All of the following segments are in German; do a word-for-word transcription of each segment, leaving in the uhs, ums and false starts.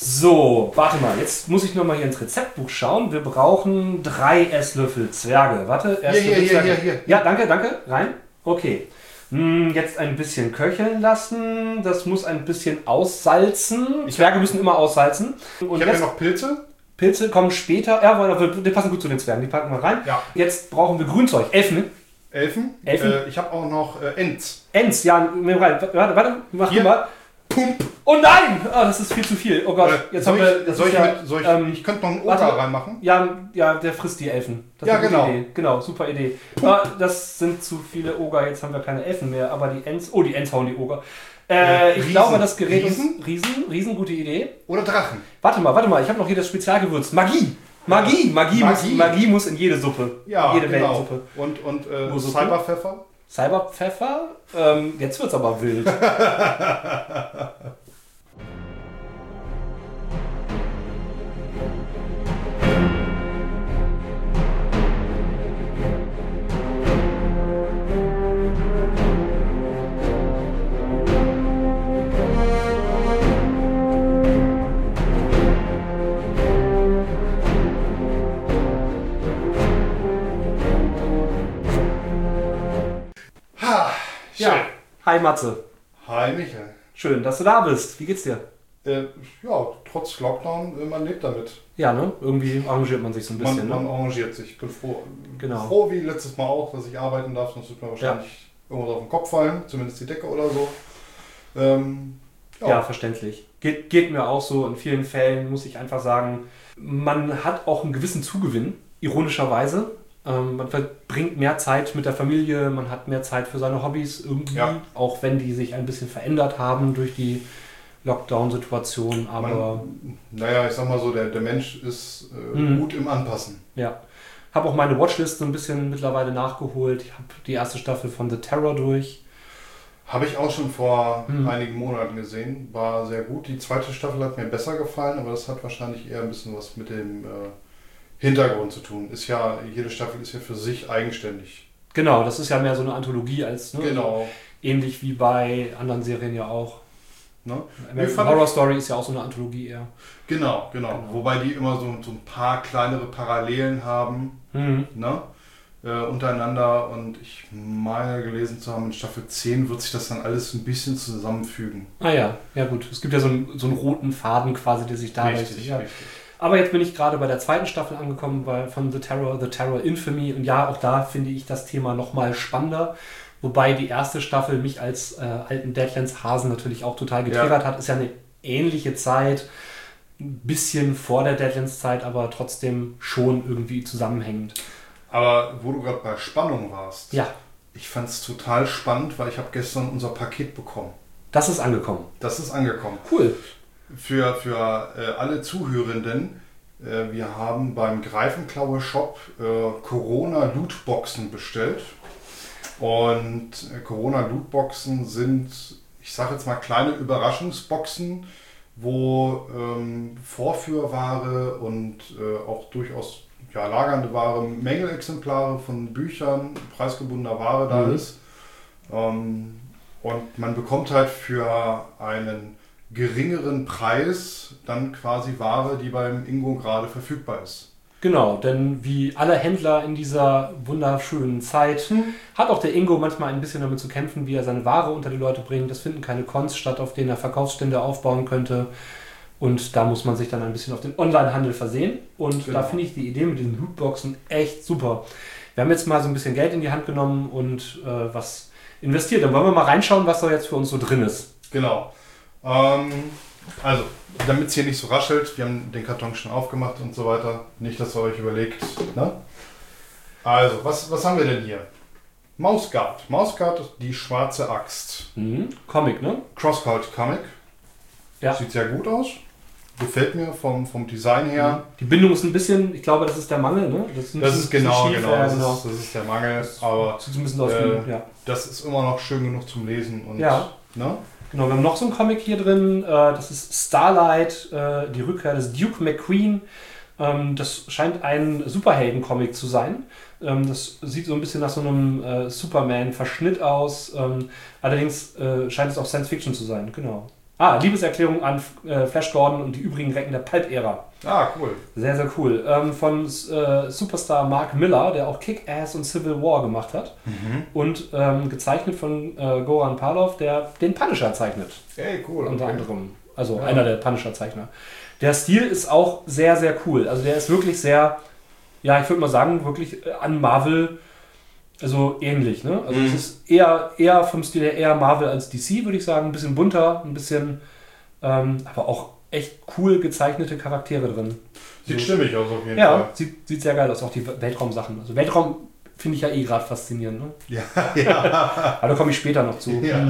So, warte mal, jetzt muss ich nochmal hier ins Rezeptbuch schauen. Wir brauchen drei Esslöffel Zwerge. Warte, Hier, hier, hier, hier, hier. Ja, danke, danke. Rein. Okay. Hm, jetzt ein bisschen köcheln lassen. Das muss ein bisschen aussalzen. Zwerge müssen immer aussalzen. Und ich habe ja noch Pilze. Pilze kommen später. Ja, die passen gut zu den Zwergen. Die packen wir rein. Ja. Jetzt brauchen wir Grünzeug. Elfen. Elfen? Elfen? Äh, ich habe auch noch äh, Ents. Ents, ja. Warte, warte, mach Hier. du mal. Pump. Oh nein! Oh, das ist viel zu viel. Oh Gott, Äh, jetzt soll haben wir... ich, das soll ist ich, ja, mit, soll ich, ähm, ich könnte noch einen Oger warte. reinmachen. Ja, ja, der frisst die Elfen. Das Ja, ist eine gute genau. Idee. Genau, super Idee. Ah, das sind zu viele Oger, jetzt haben wir keine Elfen mehr, aber die Ents... Oh, die Ents hauen die Oger. Äh, Ja, ich Riesen. glaube, das Gerät... Riesen? Ist, Riesen? Riesen, gute Idee. Oder Drachen. Warte mal, warte mal, ich habe noch hier das Spezialgewürz. Magie! Magie! Magie, Muss, Magie. Magie muss in jede Suppe. Ja, jede genau. Weltsuppe. Und, und äh, Wo Suppe? Cyberpfeffer. Cyberpfeffer? Ähm, jetzt wird's aber wild. Ha, schön. Ja. Hi Matze. Hi Michael. Schön, dass du da bist. Wie geht's dir? Äh, ja, trotz Lockdown, äh, man lebt damit. Ja, ne? Irgendwie arrangiert man sich so ein bisschen, Man, ne? man arrangiert sich. Ich bin froh, Genau. froh wie letztes Mal auch, dass ich arbeiten darf. Sonst wird mir wahrscheinlich irgendwas auf den Kopf fallen. Zumindest die Decke oder so. Ähm, Ja, ja. verständlich. Geht, geht mir auch so. In vielen Fällen muss ich einfach sagen, man hat auch einen gewissen Zugewinn, ironischerweise. Ähm, man verbringt mehr Zeit mit der Familie, man hat mehr Zeit für seine Hobbys irgendwie, Ja. auch wenn die sich ein bisschen verändert haben durch die Lockdown-Situation. Aber Man, naja, ich sag mal so, der, der Mensch ist äh, Mhm. gut im Anpassen. ja, habe auch meine Watchlist so ein bisschen mittlerweile nachgeholt. Ich habe die erste Staffel von The Terror durch. Habe ich auch schon vor Mhm. einigen Monaten gesehen. War sehr gut. Die zweite Staffel hat mir besser gefallen, aber das hat wahrscheinlich eher ein bisschen was mit dem äh, Hintergrund zu tun. Ist ja, jede Staffel ist ja für sich eigenständig. Genau, das ist ja mehr so eine Anthologie als, ne? Genau. Ähnlich wie bei anderen Serien ja auch. Ne? American fand Horror ich- Story ist ja auch so eine Anthologie eher. Genau, genau, Genau. Wobei die immer so, so ein paar kleinere Parallelen haben, Mhm. ne? äh, untereinander. Und ich meine gelesen zu haben, in Staffel zehn wird sich das dann alles ein bisschen zusammenfügen. Ah ja, ja gut. Es gibt ja so einen, so einen roten Faden quasi, der sich da Richtig, ja. richtig. Aber jetzt bin ich gerade bei der zweiten Staffel angekommen bei, von The Terror, The Terror Infamy. Und ja, auch da finde ich das Thema nochmal spannender. Wobei die erste Staffel mich als äh, alten Deadlands-Hasen natürlich auch total getriggert Ja. hat. Ist ja eine ähnliche Zeit, ein bisschen vor der Deadlands-Zeit, aber trotzdem schon irgendwie zusammenhängend. Aber wo du gerade bei Spannung warst, Ja, ich fand es total spannend, weil ich habe gestern unser Paket bekommen. das ist angekommen. Das ist angekommen. Cool. Für, für äh, alle Zuhörenden, äh, wir haben beim Greifenklaue Shop äh, Corona-Lootboxen bestellt. Und äh, Corona-Lootboxen sind, ich sage jetzt mal, kleine Überraschungsboxen, wo ähm, Vorführware und äh, auch durchaus ja, lagernde Ware, Mängelexemplare von Büchern, preisgebundener Ware da Mhm. ist. Ähm, und man bekommt halt für einen geringeren Preis dann quasi Ware, die beim Ingo gerade verfügbar ist. Genau, denn wie alle Händler in dieser wunderschönen Zeit hat auch der Ingo manchmal ein bisschen damit zu kämpfen, wie er seine Ware unter die Leute bringt. Es finden keine Cons statt, auf denen er Verkaufsstände aufbauen könnte. Und da muss man sich dann ein bisschen auf den Onlinehandel versehen. Und Genau. da finde ich die Idee mit diesen Lootboxen echt super. Wir haben jetzt mal so ein bisschen Geld in die Hand genommen und äh, was investiert. Dann wollen wir mal reinschauen, was da jetzt für uns so drin ist. Genau. Ähm, also, damit es hier nicht so raschelt, wir haben den Karton schon aufgemacht und so weiter. Nicht, dass ihr euch überlegt. Ne? Also, was, was haben wir denn hier? Mausguard. Mausguard, die schwarze Axt. Mhm. Comic, ne? Crosscult Comic. Ja. Sieht sehr gut aus. Gefällt mir vom, vom Design her. Die Bindung ist ein bisschen, ich glaube, das ist der Mangel, ne? ist ein Das bisschen ist genau, schief, genau, ja, das, genau. Ist, das ist der Mangel. Aber Sieht so ein bisschen aus äh, wie, ja. das ist immer noch schön genug zum Lesen. Und, Ja. Ne? Genau, wir haben noch so einen Comic hier drin, äh, das ist Starlight, äh, die Rückkehr des Duke McQueen. Ähm, das scheint ein Superhelden-Comic zu sein. Ähm, das sieht so ein bisschen nach so einem äh, Superman-Verschnitt aus. Ähm, allerdings äh, scheint es auch Science-Fiction zu sein, genau. Ah, Liebeserklärung an äh, Flash Gordon und die übrigen Recken der Pulp-Ära. Ah, cool. Sehr, sehr cool. Ähm, von äh, Superstar Mark Miller, der auch Kick-Ass und Civil War gemacht hat. Mhm. Und ähm, gezeichnet von äh, Goran Pavlov, der den Punisher zeichnet. Ey, cool. Unter okay. anderem. Also Ja. einer der Punisher-Zeichner. Der Stil ist auch sehr, sehr cool. Also der ist wirklich sehr, ja, ich würde mal sagen, wirklich an Marvel, also ähnlich. Ne? Also Mhm. es ist eher, eher vom Stil her eher Marvel als D C, würde ich sagen. Ein bisschen bunter, ein bisschen, ähm, aber auch echt cool gezeichnete Charaktere drin. Sieht so. stimmig aus auf jeden Ja, Fall. sieht, sieht sehr geil aus. Auch die Weltraumsachen. Also Weltraum finde ich ja eh gerade faszinierend. Ne? Ja, ja. Aber da komme ich später noch zu. ja.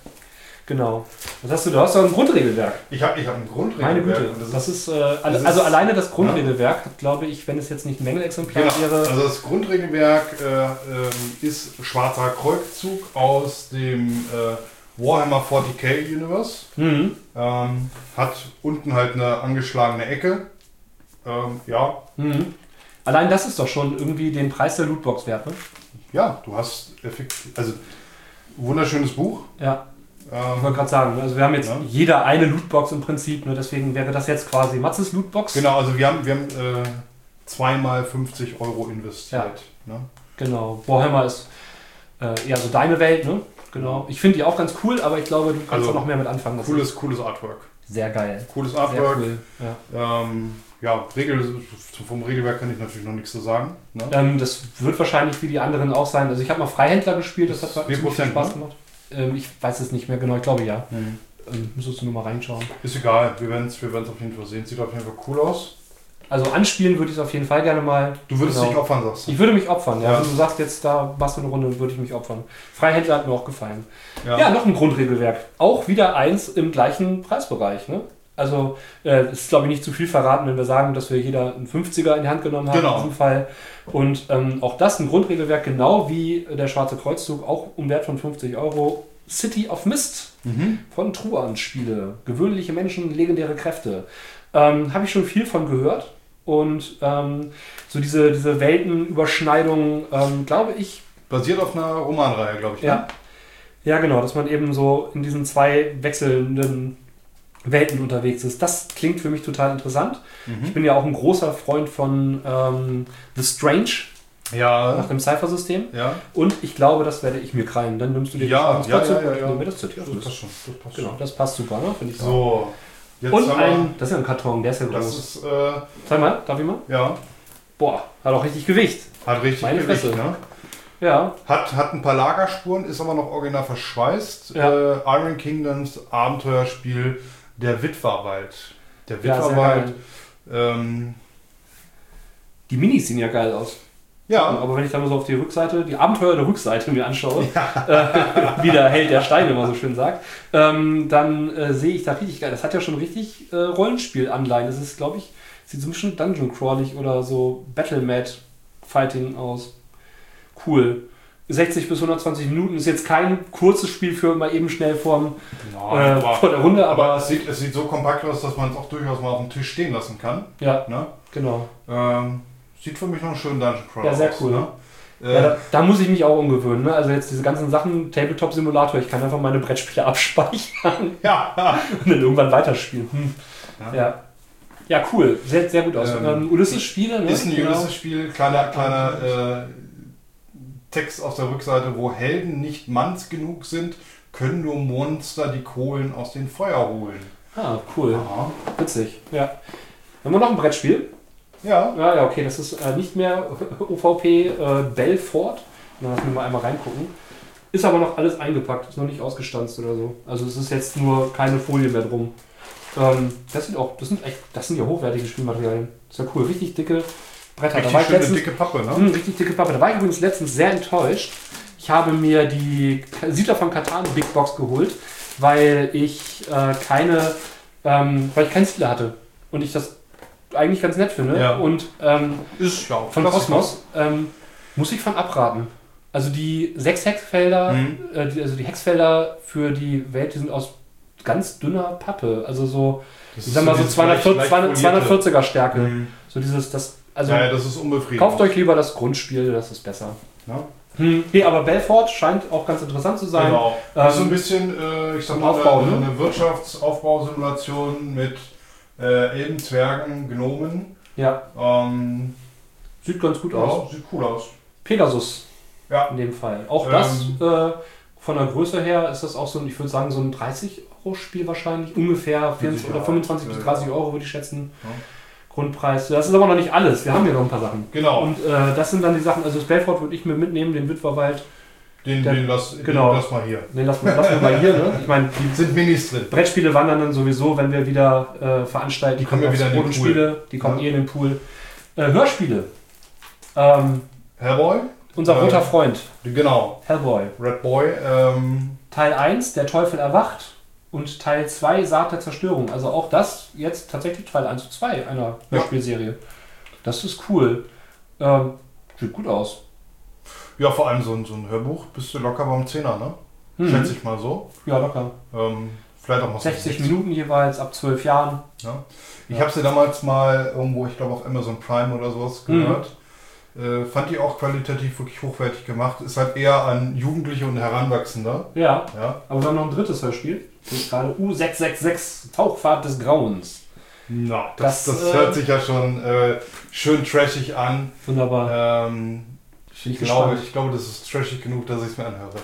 Genau. Was hast du? Du hast doch ein Grundregelwerk. Ich habe ich hab ein Meine Grundregelwerk. Güte. und Das Das ist, ist, äh, alle, das ist- also alleine das Grundregelwerk hat, glaube ich, wenn es jetzt nicht ein Mängelexemplar genau. wäre. Also das Grundregelwerk äh, ähm, ist Schwarzer Kreuzzug aus dem äh, Warhammer vierzig K Universe. Mhm. Ähm, hat unten halt eine angeschlagene Ecke. Ähm, ja, Mhm. Allein das ist doch schon irgendwie den Preis der Lootbox wert, ne? ja, du hast effektiv, also wunderschönes Buch. Ja, ich Ähm, wollte gerade sagen, also wir haben jetzt Ja. jeder eine Lootbox im Prinzip, ne? Deswegen wäre das jetzt quasi Matzes Lootbox. genau, also wir haben, wir haben äh, zweimal fünfzig Euro investiert. Ne? Genau. Warhammer ist äh, eher so deine Welt, ne? Genau. Ich finde die auch ganz cool, aber ich glaube, du kannst Also, da noch mehr mit anfangen. Das Cooles, cooles Artwork. ist sehr geil. Cooles Sehr Artwork. cool. Ja. Ähm, ja, Regel, vom Regelwerk kann ich natürlich noch nichts zu sagen. Ne? Ähm, das wird wahrscheinlich wie die anderen auch sein. Also ich habe mal Freihändler gespielt, das, Das hat ziemlich viel Prozent, Spaß ne? gemacht. Ähm, ich weiß es nicht mehr genau, ich glaube ja. Mhm. Ähm, müsstest du nur mal reinschauen. Ist egal, wir werden es wir werden's auf jeden Fall sehen. Sieht auf jeden Fall cool aus. Also anspielen würde ich es auf jeden Fall gerne mal. Du würdest Genau. dich opfern, sagst du. Ich würde mich opfern, ja. Ja. Wenn du sagst, jetzt da machst du eine Runde, würde ich mich opfern. Freihändler hat mir auch gefallen. Ja, Ja. noch ein Grundregelwerk. Auch wieder eins im gleichen Preisbereich. Ne? Also äh, es ist, glaube ich, nicht zu viel verraten, wenn wir sagen, dass wir jeder einen fünfziger in die Hand genommen haben Genau. in diesem Fall. Und ähm, auch das ein Grundregelwerk, genau wie der Schwarze Kreuzzug, auch um Wert von fünfzig Euro. City of Mist Mhm. von Truan Spiele. Gewöhnliche Menschen, legendäre Kräfte. Ähm, Habe ich schon viel von gehört. Und ähm, so diese, diese Weltenüberschneidung, ähm, glaube ich, Basiert auf einer Romanreihe, glaube ich. Ne? ja. Ja, genau, dass man eben so in diesen zwei wechselnden Welten unterwegs ist. Das klingt für mich total interessant. Ich Mhm. bin ja auch ein großer Freund von ähm, The Strange nach Ja. dem Cypher-System. Ja. Und ich glaube, das werde ich mir krallen. Dann nimmst du dir Ja, das ja, Kreuzzug ja, ja, und ich ja. nehme mir das City of Das Mist. passt schon. Das passt Genau, schon. das passt super, ne? Finde ich auch. So, jetzt Und haben wir, ein, das ist ja ein Karton, der ist ja das groß. ist, äh, Zeig mal, darf ich mal? ja, Boah, hat auch richtig Gewicht. hat richtig Meine Gewicht, Fresse. ne? Ja, Hat, hat ein paar Lagerspuren, ist aber noch original verschweißt. Ja. Äh, Iron Kingdoms Abenteuerspiel Der Witwerwald. Der ja, sehr Witwerwald. geil. ähm, Die Minis sehen ja geil aus. ja, Aber wenn ich dann mal so auf die Rückseite, die Abenteuer der Rückseite mir anschaue, äh, wie der Held der Steine immer so schön sagt, ähm, dann äh, sehe ich da richtig geil. Das hat ja schon richtig äh, Rollenspiel-Anleihen. Das ist, glaube ich, sieht so ein bisschen Dungeon-Crawlig oder so Battle-Mat-Fighting aus. Cool. sechzig bis hundertzwanzig Minuten ist jetzt kein kurzes Spiel für mal eben schnell vorm, Nein, äh, aber, vor der Runde, aber, aber es, sieht, es sieht so kompakt aus, dass man es auch durchaus mal auf dem Tisch stehen lassen kann. ja, Ne? genau. Ähm, sieht für mich noch einen schönen Dungeon Crawler Ja, sehr aus. cool. Ne? Äh, Ja, da, da muss ich mich auch umgewöhnen. Ne? Also jetzt diese ganzen Sachen, Tabletop-Simulator, ich kann einfach meine Brettspiele abspeichern ja, und dann irgendwann weiterspielen. Hm. Ja. Ja. Ja, cool. Sehr, sehr gut aus. Ähm, Ähm, Ulysses-Spiele, ne? ist ein Genau. Ulysses-Spiel, kleiner, kleiner äh, Text auf der Rückseite, wo Helden nicht manns genug sind, können nur Monster die Kohlen aus dem Feuer holen. Ah, cool. Aha. Witzig. Ja. Haben wir noch ein Brettspiel? Ja, Ja, ja, okay, das ist äh, nicht mehr O V P äh, Belfort. Dann lassen wir mal einmal reingucken. Ist aber noch alles eingepackt, ist noch nicht ausgestanzt oder so. Also es ist jetzt nur keine Folie mehr drum. Ähm, das sind auch, das sind echt, das sind ja hochwertige Spielmaterialien. Ist ja cool, richtig dicke Bretter. richtig da war ich schöne letztens, dicke Pappe, ne? Mh, richtig dicke Pappe. Da war ich übrigens letztens sehr enttäuscht. Ich habe mir die Siedler von Catan Big Box geholt, weil ich äh, keine, ähm, weil ich keinen Siedler hatte. Und ich das eigentlich ganz nett finde. Ja. Und ähm, Ist ja auch von Klassiker. Kosmos ähm, muss ich von abraten. Also die sechs Hexfelder, Mhm. äh, die, also die Hexfelder für die Welt, die sind aus ganz dünner Pappe. Also so, Das ich sag mal so dieses zweihundertvierzig, leicht- leicht zweihundertvierziger Stärke. Mhm. So dieses, das, also ja, ja, das ist unbefriedigend. kauft euch lieber das Grundspiel, das ist besser. Ja? Hm, nee, aber Belfort scheint auch ganz interessant zu sein. Genau. Ähm, Das ist so ein bisschen, äh, ich sag mal, Aufbau, eine, ne? eine Wirtschaftsaufbausimulation mit äh, Elben, Zwergen, Gnomen. Ja. Ähm, Sieht ganz gut ja, aus. sieht cool aus. Pegasus Ja. in dem Fall. Auch das, Ähm, äh, von der Größe her, ist das auch so ein, ich würde sagen, so ein dreißig Euro Spiel wahrscheinlich. Ungefähr vierundzwanzig oder fünfundzwanzig bis dreißig Euro würde ich schätzen. Ja. Grundpreis. Das ist aber noch nicht alles. Wir haben hier noch ein paar Sachen. Genau. Und äh, das sind dann die Sachen, also das Belfort würde ich mir mitnehmen, den Witwerwald. Den, Der- den, lass, genau. den lass mal hier. Den lassen wir, lassen wir mal hier. Ne? Ich meine, die Sind Minis drin. Brettspiele wandern dann sowieso, wenn wir wieder äh, veranstalten. Die kommen ja aufs wieder in den Brot und Pool. Spiele, die kommen Ja. eh in den Pool. Äh, Hörspiele. Ähm, Hellboy? unser Äh, roter Freund, Genau. Hellboy. Red Boy. Ähm, Teil eins, der Teufel erwacht. Und Teil zwei, Saat der Zerstörung. Also auch das jetzt tatsächlich Teil eins und zwei einer Ja. Hörspielserie. Das ist cool. Ähm, sieht gut aus. ja, vor allem so ein, so ein Hörbuch bist du locker beim Zehner, ne? Mhm. Schätze ich mal so. Ja, locker. Ähm, vielleicht auch mal so sechzig sechzig. Minuten jeweils, ab zwölf Jahren. Ja. Ich Ja. habe sie damals mal irgendwo, ich glaube auf Amazon Prime oder sowas Mhm. gehört. Äh, fand die auch qualitativ wirklich hochwertig gemacht. Ist halt eher an Jugendliche und Heranwachsende. Ja, Ja. aber wir haben noch ein drittes Hörspiel. Das ist gerade U sechs sechs sechs, Tauchfahrt des Grauens. Na, das, Das, das, äh, hört sich ja schon äh, schön trashig an. Wunderbar. Ähm, Bin ich, glaube, ich glaube, das ist trashig genug, dass ich es mir anhöre.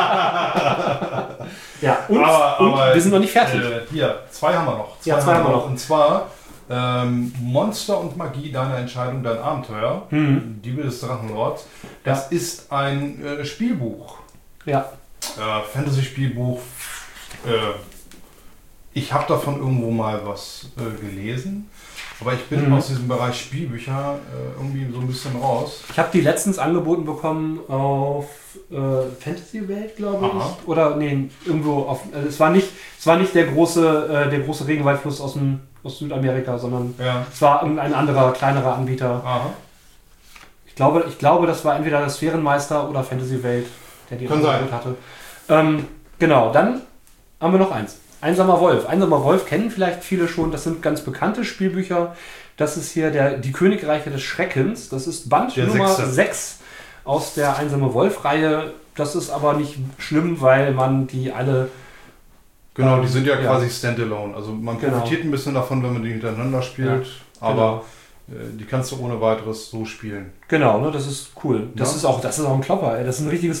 Ja, und, Aber- und aber, wir sind noch nicht fertig. Äh, hier, zwei haben wir noch. Ja, zwei haben wir noch. Und zwar ähm, Monster und Magie, deine Entscheidung, dein Abenteuer. Mhm. Diebe des Drachenlords. Das ist ein äh, Spielbuch. Ja. Äh, Fantasy-Spielbuch. Äh, ich habe davon irgendwo mal was äh, gelesen. Aber ich bin Mhm. aus diesem Bereich Spielbücher äh, irgendwie so ein bisschen raus. Ich habe die letztens angeboten bekommen auf äh, Fantasy Welt, glaube Aha. ich. Oder nee, irgendwo auf. Also es war nicht, es war nicht der große, äh, der große Regenwaldfluss aus, dem, aus Südamerika, sondern Ja. es war irgendein anderer, kleinerer Anbieter. Aha. Ich glaube, ich glaube, das war entweder das Sphärenmeister oder Fantasy Welt, der die Kann sein. Angebot hatte. Ähm, genau, dann haben wir noch eins. Einsamer Wolf. Einsamer Wolf kennen vielleicht viele schon. Das sind ganz bekannte Spielbücher. Das ist hier der, die Königreiche des Schreckens. Das ist Band Der Nummer Sechste. sechs aus der Einsame Wolf-Reihe. Das ist aber nicht schlimm, weil man die alle... Genau, die sind ja, Ja. quasi standalone. Also man Genau. profitiert ein bisschen davon, wenn man die hintereinander spielt. Aber äh, die kannst du ohne weiteres so spielen. Genau, ne, das ist cool. Das Ja. ist auch, das ist auch ein Klopper. Ey. Das ist ein richtiges...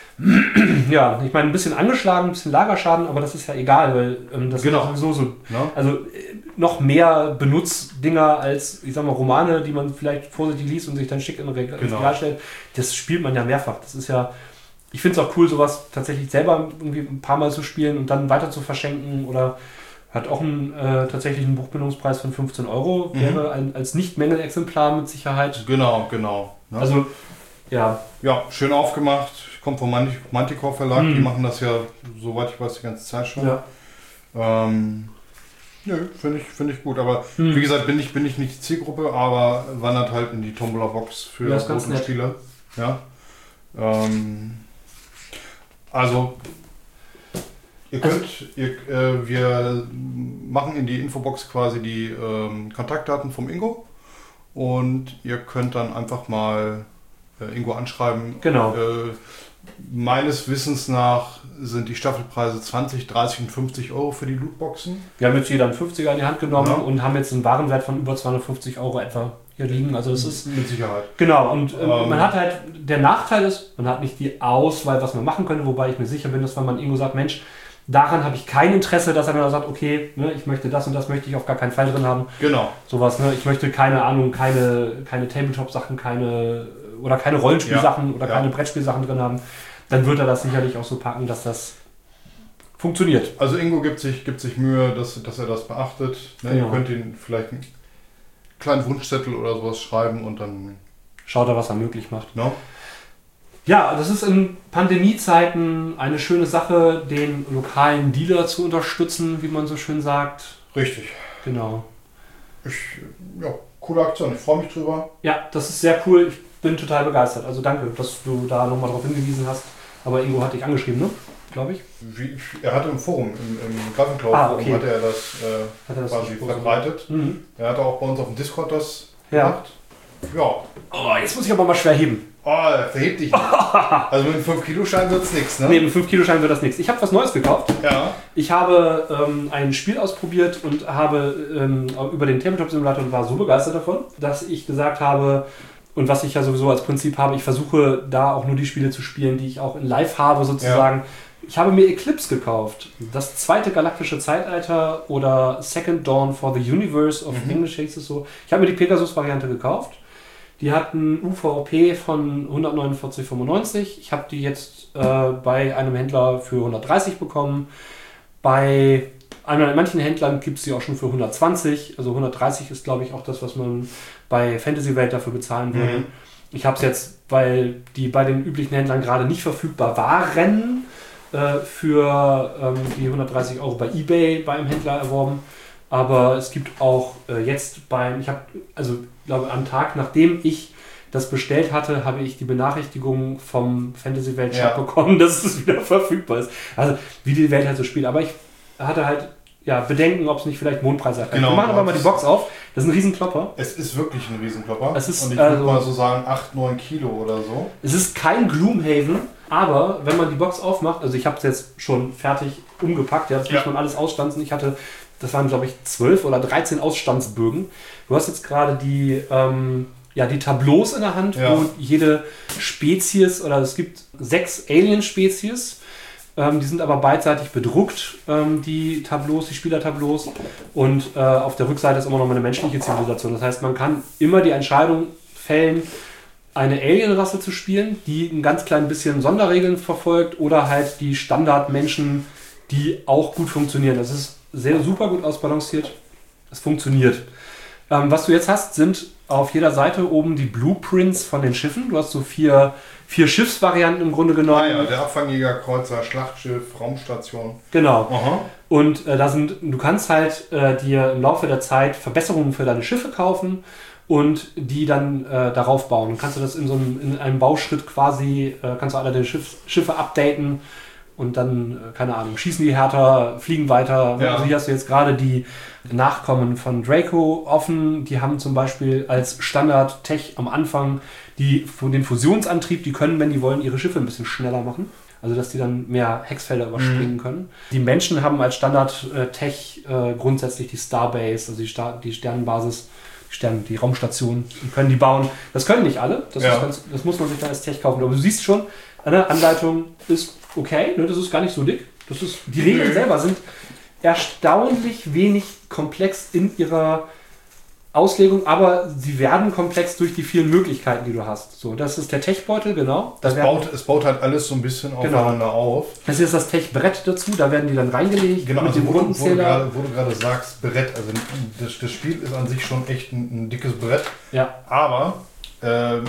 ja, ich meine, ein bisschen angeschlagen, ein bisschen Lagerschaden, aber das ist ja egal, weil ähm, das Genau. ist sowieso so... Ne? Also äh, noch mehr Benutzdinger als, ich sag mal, Romane, die man vielleicht vorsichtig liest und sich dann schick in ein Regal Genau. Regal stellt. Das spielt man ja mehrfach. Das ist ja... Ich finde es auch cool, sowas tatsächlich selber irgendwie ein paar Mal zu spielen und dann weiter zu verschenken oder... Hat auch einen äh, tatsächlich einen Buchbindungspreis von fünfzehn Euro. Mhm. Wäre ein, als Nicht-Mängel-Exemplar mit Sicherheit. Genau, genau. Ne? Also, ja, ja, schön aufgemacht. Kommt vom Manti- Manticore Verlag. Mhm. Die machen das ja, soweit ich weiß, die ganze Zeit schon. ja. Ähm, nö, finde ich, find ich gut. Aber Mhm. wie gesagt, bin ich, bin ich nicht die Zielgruppe, aber wandert halt in die Tombola-Box für Ja, ist ganz nett. Spiele. Ja. Ähm, also, ihr Also- könnt, ihr, äh, wir machen in die Infobox quasi die ähm, Kontaktdaten vom Ingo und ihr könnt dann einfach mal äh, Ingo anschreiben. Genau. Äh, meines Wissens nach sind die Staffelpreise zwanzig, dreißig und fünfzig Euro für die Lootboxen. Wir haben jetzt jeder einen fünfziger in die Hand genommen Ja. und haben jetzt einen Warenwert von über zweihundertfünfzig Euro etwa hier liegen. Also das ist Mit Sicherheit. genau. Und ähm, Ähm. man hat halt, der Nachteil ist, man hat nicht die Auswahl, was man machen könnte, wobei ich mir sicher bin, dass wenn man irgendwo sagt, Mensch, daran habe ich kein Interesse, dass er dann sagt, okay, ne, ich möchte das und das möchte ich auf gar keinen Fall drin haben. Genau. Sowas, ne? Ich möchte keine Ahnung, keine, keine Tabletop-Sachen, keine oder keine Rollenspielsachen Ja, oder ja. keine Brettspielsachen drin haben. Dann wird er das sicherlich auch so packen, dass das funktioniert. Also Ingo gibt sich, gibt sich Mühe, dass, dass er das beachtet. Ne? Genau. Ihr könnt ihn vielleicht einen kleinen Wunschzettel oder sowas schreiben und dann... Schaut er, was er möglich macht. Ne? Ja, das ist in Pandemiezeiten eine schöne Sache, den lokalen Dealer zu unterstützen, wie man so schön sagt. Richtig. Genau. Ich, ja, coole Aktion. Ich freue mich drüber. Ja, das ist sehr cool. Ich bin total begeistert. Also danke, dass du da nochmal drauf hingewiesen hast. Aber Ingo hat dich angeschrieben, ne? Glaube ich. Wie, er hatte im Forum, im, im Greifenklau Ah, Forum, okay. hat er das, äh, Hat er das quasi gesprochen? verbreitet. Mhm. Er hatte auch bei uns auf dem Discord das Ja. gemacht. Ja, Oh, jetzt muss ich aber mal schwer heben. Oh, verhebt dich nicht. Also mit einem fünf Kilo Schein wird es nichts, ne? Nee, mit einem fünf Kilo Schein wird das nichts. Ich habe was Neues gekauft. Ja. Ich habe ähm, ein Spiel ausprobiert und habe ähm, über den Tabletop-Simulator und war so begeistert davon, dass ich gesagt habe, und was ich ja sowieso als Prinzip habe, ich versuche da auch nur die Spiele zu spielen, die ich auch in Live habe sozusagen. Ja. Ich habe mir Eclipse gekauft. Das zweite galaktische Zeitalter oder Second Dawn for the Universe, auf mhm. Englisch heißt es so. Ich habe mir die Pegasus-Variante gekauft. Die hat ein U V P von hundertneunundvierzig Komma fünfundneunzig. Ich habe die jetzt äh, bei einem Händler für hundertdreißig bekommen. Bei einem, manchen Händlern gibt es die auch schon für hundertzwanzig. Also hundertdreißig ist, glaube ich, auch das, was man bei Fantasy Welt dafür bezahlen würde. Mhm. Ich habe es jetzt, weil die bei den üblichen Händlern gerade nicht verfügbar waren, äh, für ähm, die hundertdreißig Euro bei eBay bei einem Händler erworben. Aber es gibt auch äh, jetzt beim, ich habe, also glaube am Tag, nachdem ich das bestellt hatte, habe ich die Benachrichtigung vom Fantasy Welt Shop ja. bekommen, dass es wieder verfügbar ist. Also wie die Welt halt so spielt. Aber ich hatte halt ja, Bedenken, ob es nicht vielleicht Mondpreise hat. Genau, wir machen aber mal die Box auf. Das ist ein Riesenklopper. Es ist wirklich ein Riesenklopper. Es ist, und ich also, würde mal so sagen acht, neun Kilo oder so. Es ist kein Gloomhaven, aber wenn man die Box aufmacht, also ich habe es jetzt schon fertig umgepackt, ja, das ja. muss man alles ausstanzen. Ich hatte, das waren glaube ich zwölf oder dreizehn Ausstandsbögen. Du hast jetzt gerade die, ähm, ja, die Tableaus in der Hand, ja. wo jede Spezies, oder es gibt sechs Alien-Spezies, ähm, die sind aber beidseitig bedruckt, ähm, die Tableaus, die Spielertableaus, und äh, auf der Rückseite ist immer noch eine menschliche Zivilisation. Das heißt, man kann immer die Entscheidung fällen, eine Alien-Rasse zu spielen, die ein ganz klein bisschen Sonderregeln verfolgt, oder halt die Standardmenschen, die auch gut funktionieren. Das ist sehr super gut ausbalanciert. Es funktioniert. Ähm, was du jetzt hast, sind auf jeder Seite oben die Blueprints von den Schiffen. Du hast so vier, vier Schiffsvarianten im Grunde genommen. Ah ja, der Abfangjäger, Kreuzer, Schlachtschiff, Raumstation. Genau. Aha. Und äh, da sind, du kannst halt äh, dir im Laufe der Zeit Verbesserungen für deine Schiffe kaufen und die dann äh, darauf bauen. Dann kannst du das in so einem, in einem Bauschritt quasi, äh, kannst du alle deine Schiff, Schiffe updaten. Und dann, keine Ahnung, schießen die härter, fliegen weiter. Ja. Also hier hast du jetzt gerade die Nachkommen von Draco offen. Die haben zum Beispiel als Standard-Tech am Anfang die, den Fusionsantrieb. Die können, wenn die wollen, ihre Schiffe ein bisschen schneller machen. Also dass die dann mehr Hexfelder überspringen mhm. können. Die Menschen haben als Standard-Tech äh, grundsätzlich die Starbase, also die, Star- die Sternenbasis, die, Stern- die Raumstation. Die können die bauen. Das können nicht alle. Das, ja. ist ganz, das muss man sich dann als Tech kaufen. Aber du siehst schon, eine Anleitung ist okay, ne, das ist gar nicht so dick. Das ist, die Regeln selber sind erstaunlich wenig komplex in ihrer Auslegung, aber sie werden komplex durch die vielen Möglichkeiten, die du hast. So, das ist der Tech-Beutel, genau. Da es, werden, baut, es baut halt alles so ein bisschen aufeinander genau. auf. Das ist das Tech-Brett dazu, da werden die dann reingelegt. Genau, mit also dem wo, wo, du grade, wo du gerade sagst, Brett, also das, das Spiel ist an sich schon echt ein, ein dickes Brett. Ja. Aber ähm,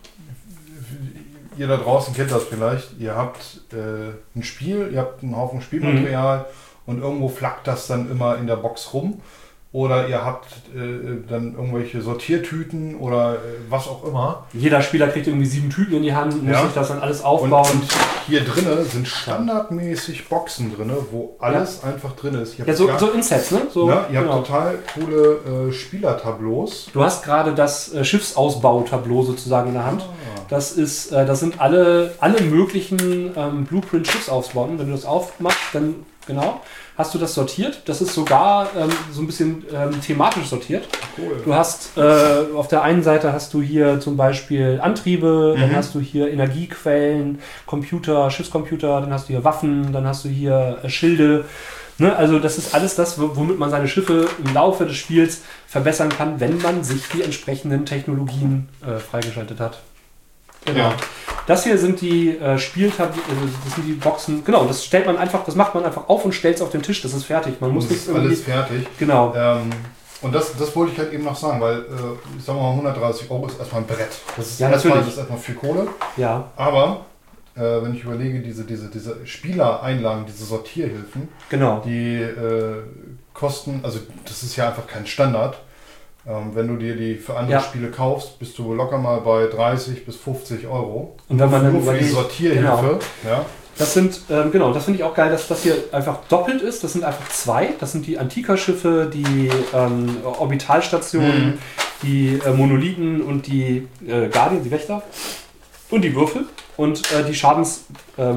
ihr da draußen kennt das vielleicht, ihr habt äh, ein Spiel, ihr habt einen Haufen Spielmaterial mhm. und irgendwo flackt das dann immer in der Box rum. Oder ihr habt äh, dann irgendwelche Sortiertüten oder äh, was auch immer. Jeder Spieler kriegt irgendwie sieben Tüten in die Hand, muss ja. sich das dann alles aufbauen. Und, und hier drinnen sind standardmäßig Boxen drin, wo alles ja. einfach drin ist. Ja, so, gar, so Insets, ne? So, ja, ihr genau. habt total coole äh, Spielertableaus. Du hast gerade das äh, Schiffsausbautableau sozusagen in der Hand. Ah. Das ist, äh, das sind alle, alle möglichen ähm, Blueprint-Schiffsausbauten. Wenn du das aufmachst, dann genau. Hast du das sortiert? Das ist sogar ähm, so ein bisschen ähm, thematisch sortiert. Cool. Du hast äh, auf der einen Seite hast du hier zum Beispiel Antriebe, mhm. dann hast du hier Energiequellen, Computer, Schiffscomputer, dann hast du hier Waffen, dann hast du hier äh, Schilde. Ne? Also das ist alles das, womit man seine Schiffe im Laufe des Spiels verbessern kann, wenn man sich die entsprechenden Technologien äh, freigeschaltet hat. Genau. Ja. Das hier sind die äh, Spieltabellen, das sind die Boxen. Genau, das stellt man einfach, das macht man einfach auf und stellt es auf den Tisch. Das ist fertig. Man muss das nicht ist alles fertig. Genau. Ähm, und das, das wollte ich halt eben noch sagen, weil äh, ich sag mal, hundertdreißig Euro ist erstmal ein Brett. Das ist ja, erstmal, natürlich. Das ist erstmal viel Kohle. Ja. Aber äh, wenn ich überlege, diese, diese, diese Spielereinlagen, diese Sortierhilfen, genau. die äh, kosten, also das ist ja einfach kein Standard. Ähm, wenn du dir die für andere ja. Spiele kaufst, bist du locker mal bei dreißig bis fünfzig Euro. Und wenn man dann nur für die Sortierhilfe. Genau. Ja. Das sind, ähm, genau, das finde ich auch geil, dass das hier einfach doppelt ist. Das sind einfach zwei. Das sind die Antika-Schiffe, die ähm, Orbitalstationen, mhm. die äh, Monolithen und die äh, Guardian, die Wächter. Und die Würfel und äh, die Schadensmarker,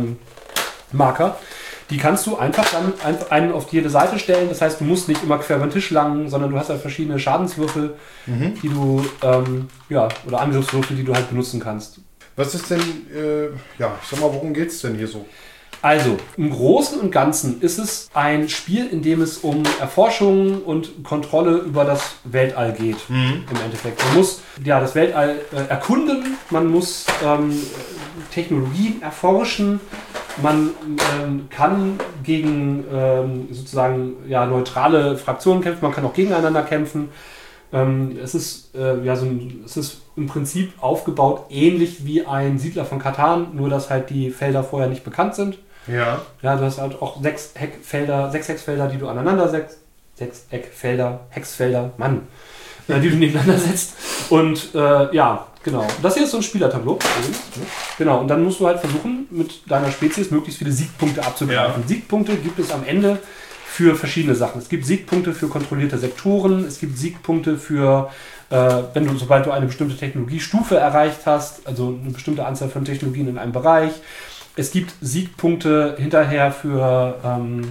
ähm, die kannst du einfach dann einfach einen auf jede Seite stellen. Das heißt, du musst nicht immer quer über den Tisch langen, sondern du hast halt verschiedene Schadenswürfel, mhm. die du, ähm, ja, oder Angriffswürfel, die du halt benutzen kannst. Was ist denn, äh, ja, ich sag mal, worum geht's denn hier so? Also, im Großen und Ganzen ist es ein Spiel, in dem es um Erforschung und Kontrolle über das Weltall geht, mhm. im Endeffekt. Man muss ja, das Weltall äh, erkunden, man muss ähm, Technologien erforschen, man ähm, kann gegen ähm, sozusagen ja, neutrale Fraktionen kämpfen, man kann auch gegeneinander kämpfen. Ähm, es ist, äh, ja, so ein, es ist im Prinzip aufgebaut ähnlich wie ein Siedler von Catan, nur dass halt die Felder vorher nicht bekannt sind. Ja. Ja, du hast halt auch sechs Heckfelder, sechs Hexfelder, die du aneinander setzt. Sechs Eckfelder, Hexfelder, Mann, äh, die du nebeneinander setzt. Und äh, ja, genau. Das hier ist so ein Spielertableau. Genau, und dann musst du halt versuchen, mit deiner Spezies möglichst viele Siegpunkte abzugreifen. Ja. Siegpunkte gibt es am Ende für verschiedene Sachen. Es gibt Siegpunkte für kontrollierte Sektoren, es gibt Siegpunkte für, äh, wenn du, sobald du eine bestimmte Technologiestufe erreicht hast, also eine bestimmte Anzahl von Technologien in einem Bereich. Es gibt Siegpunkte hinterher für, ähm,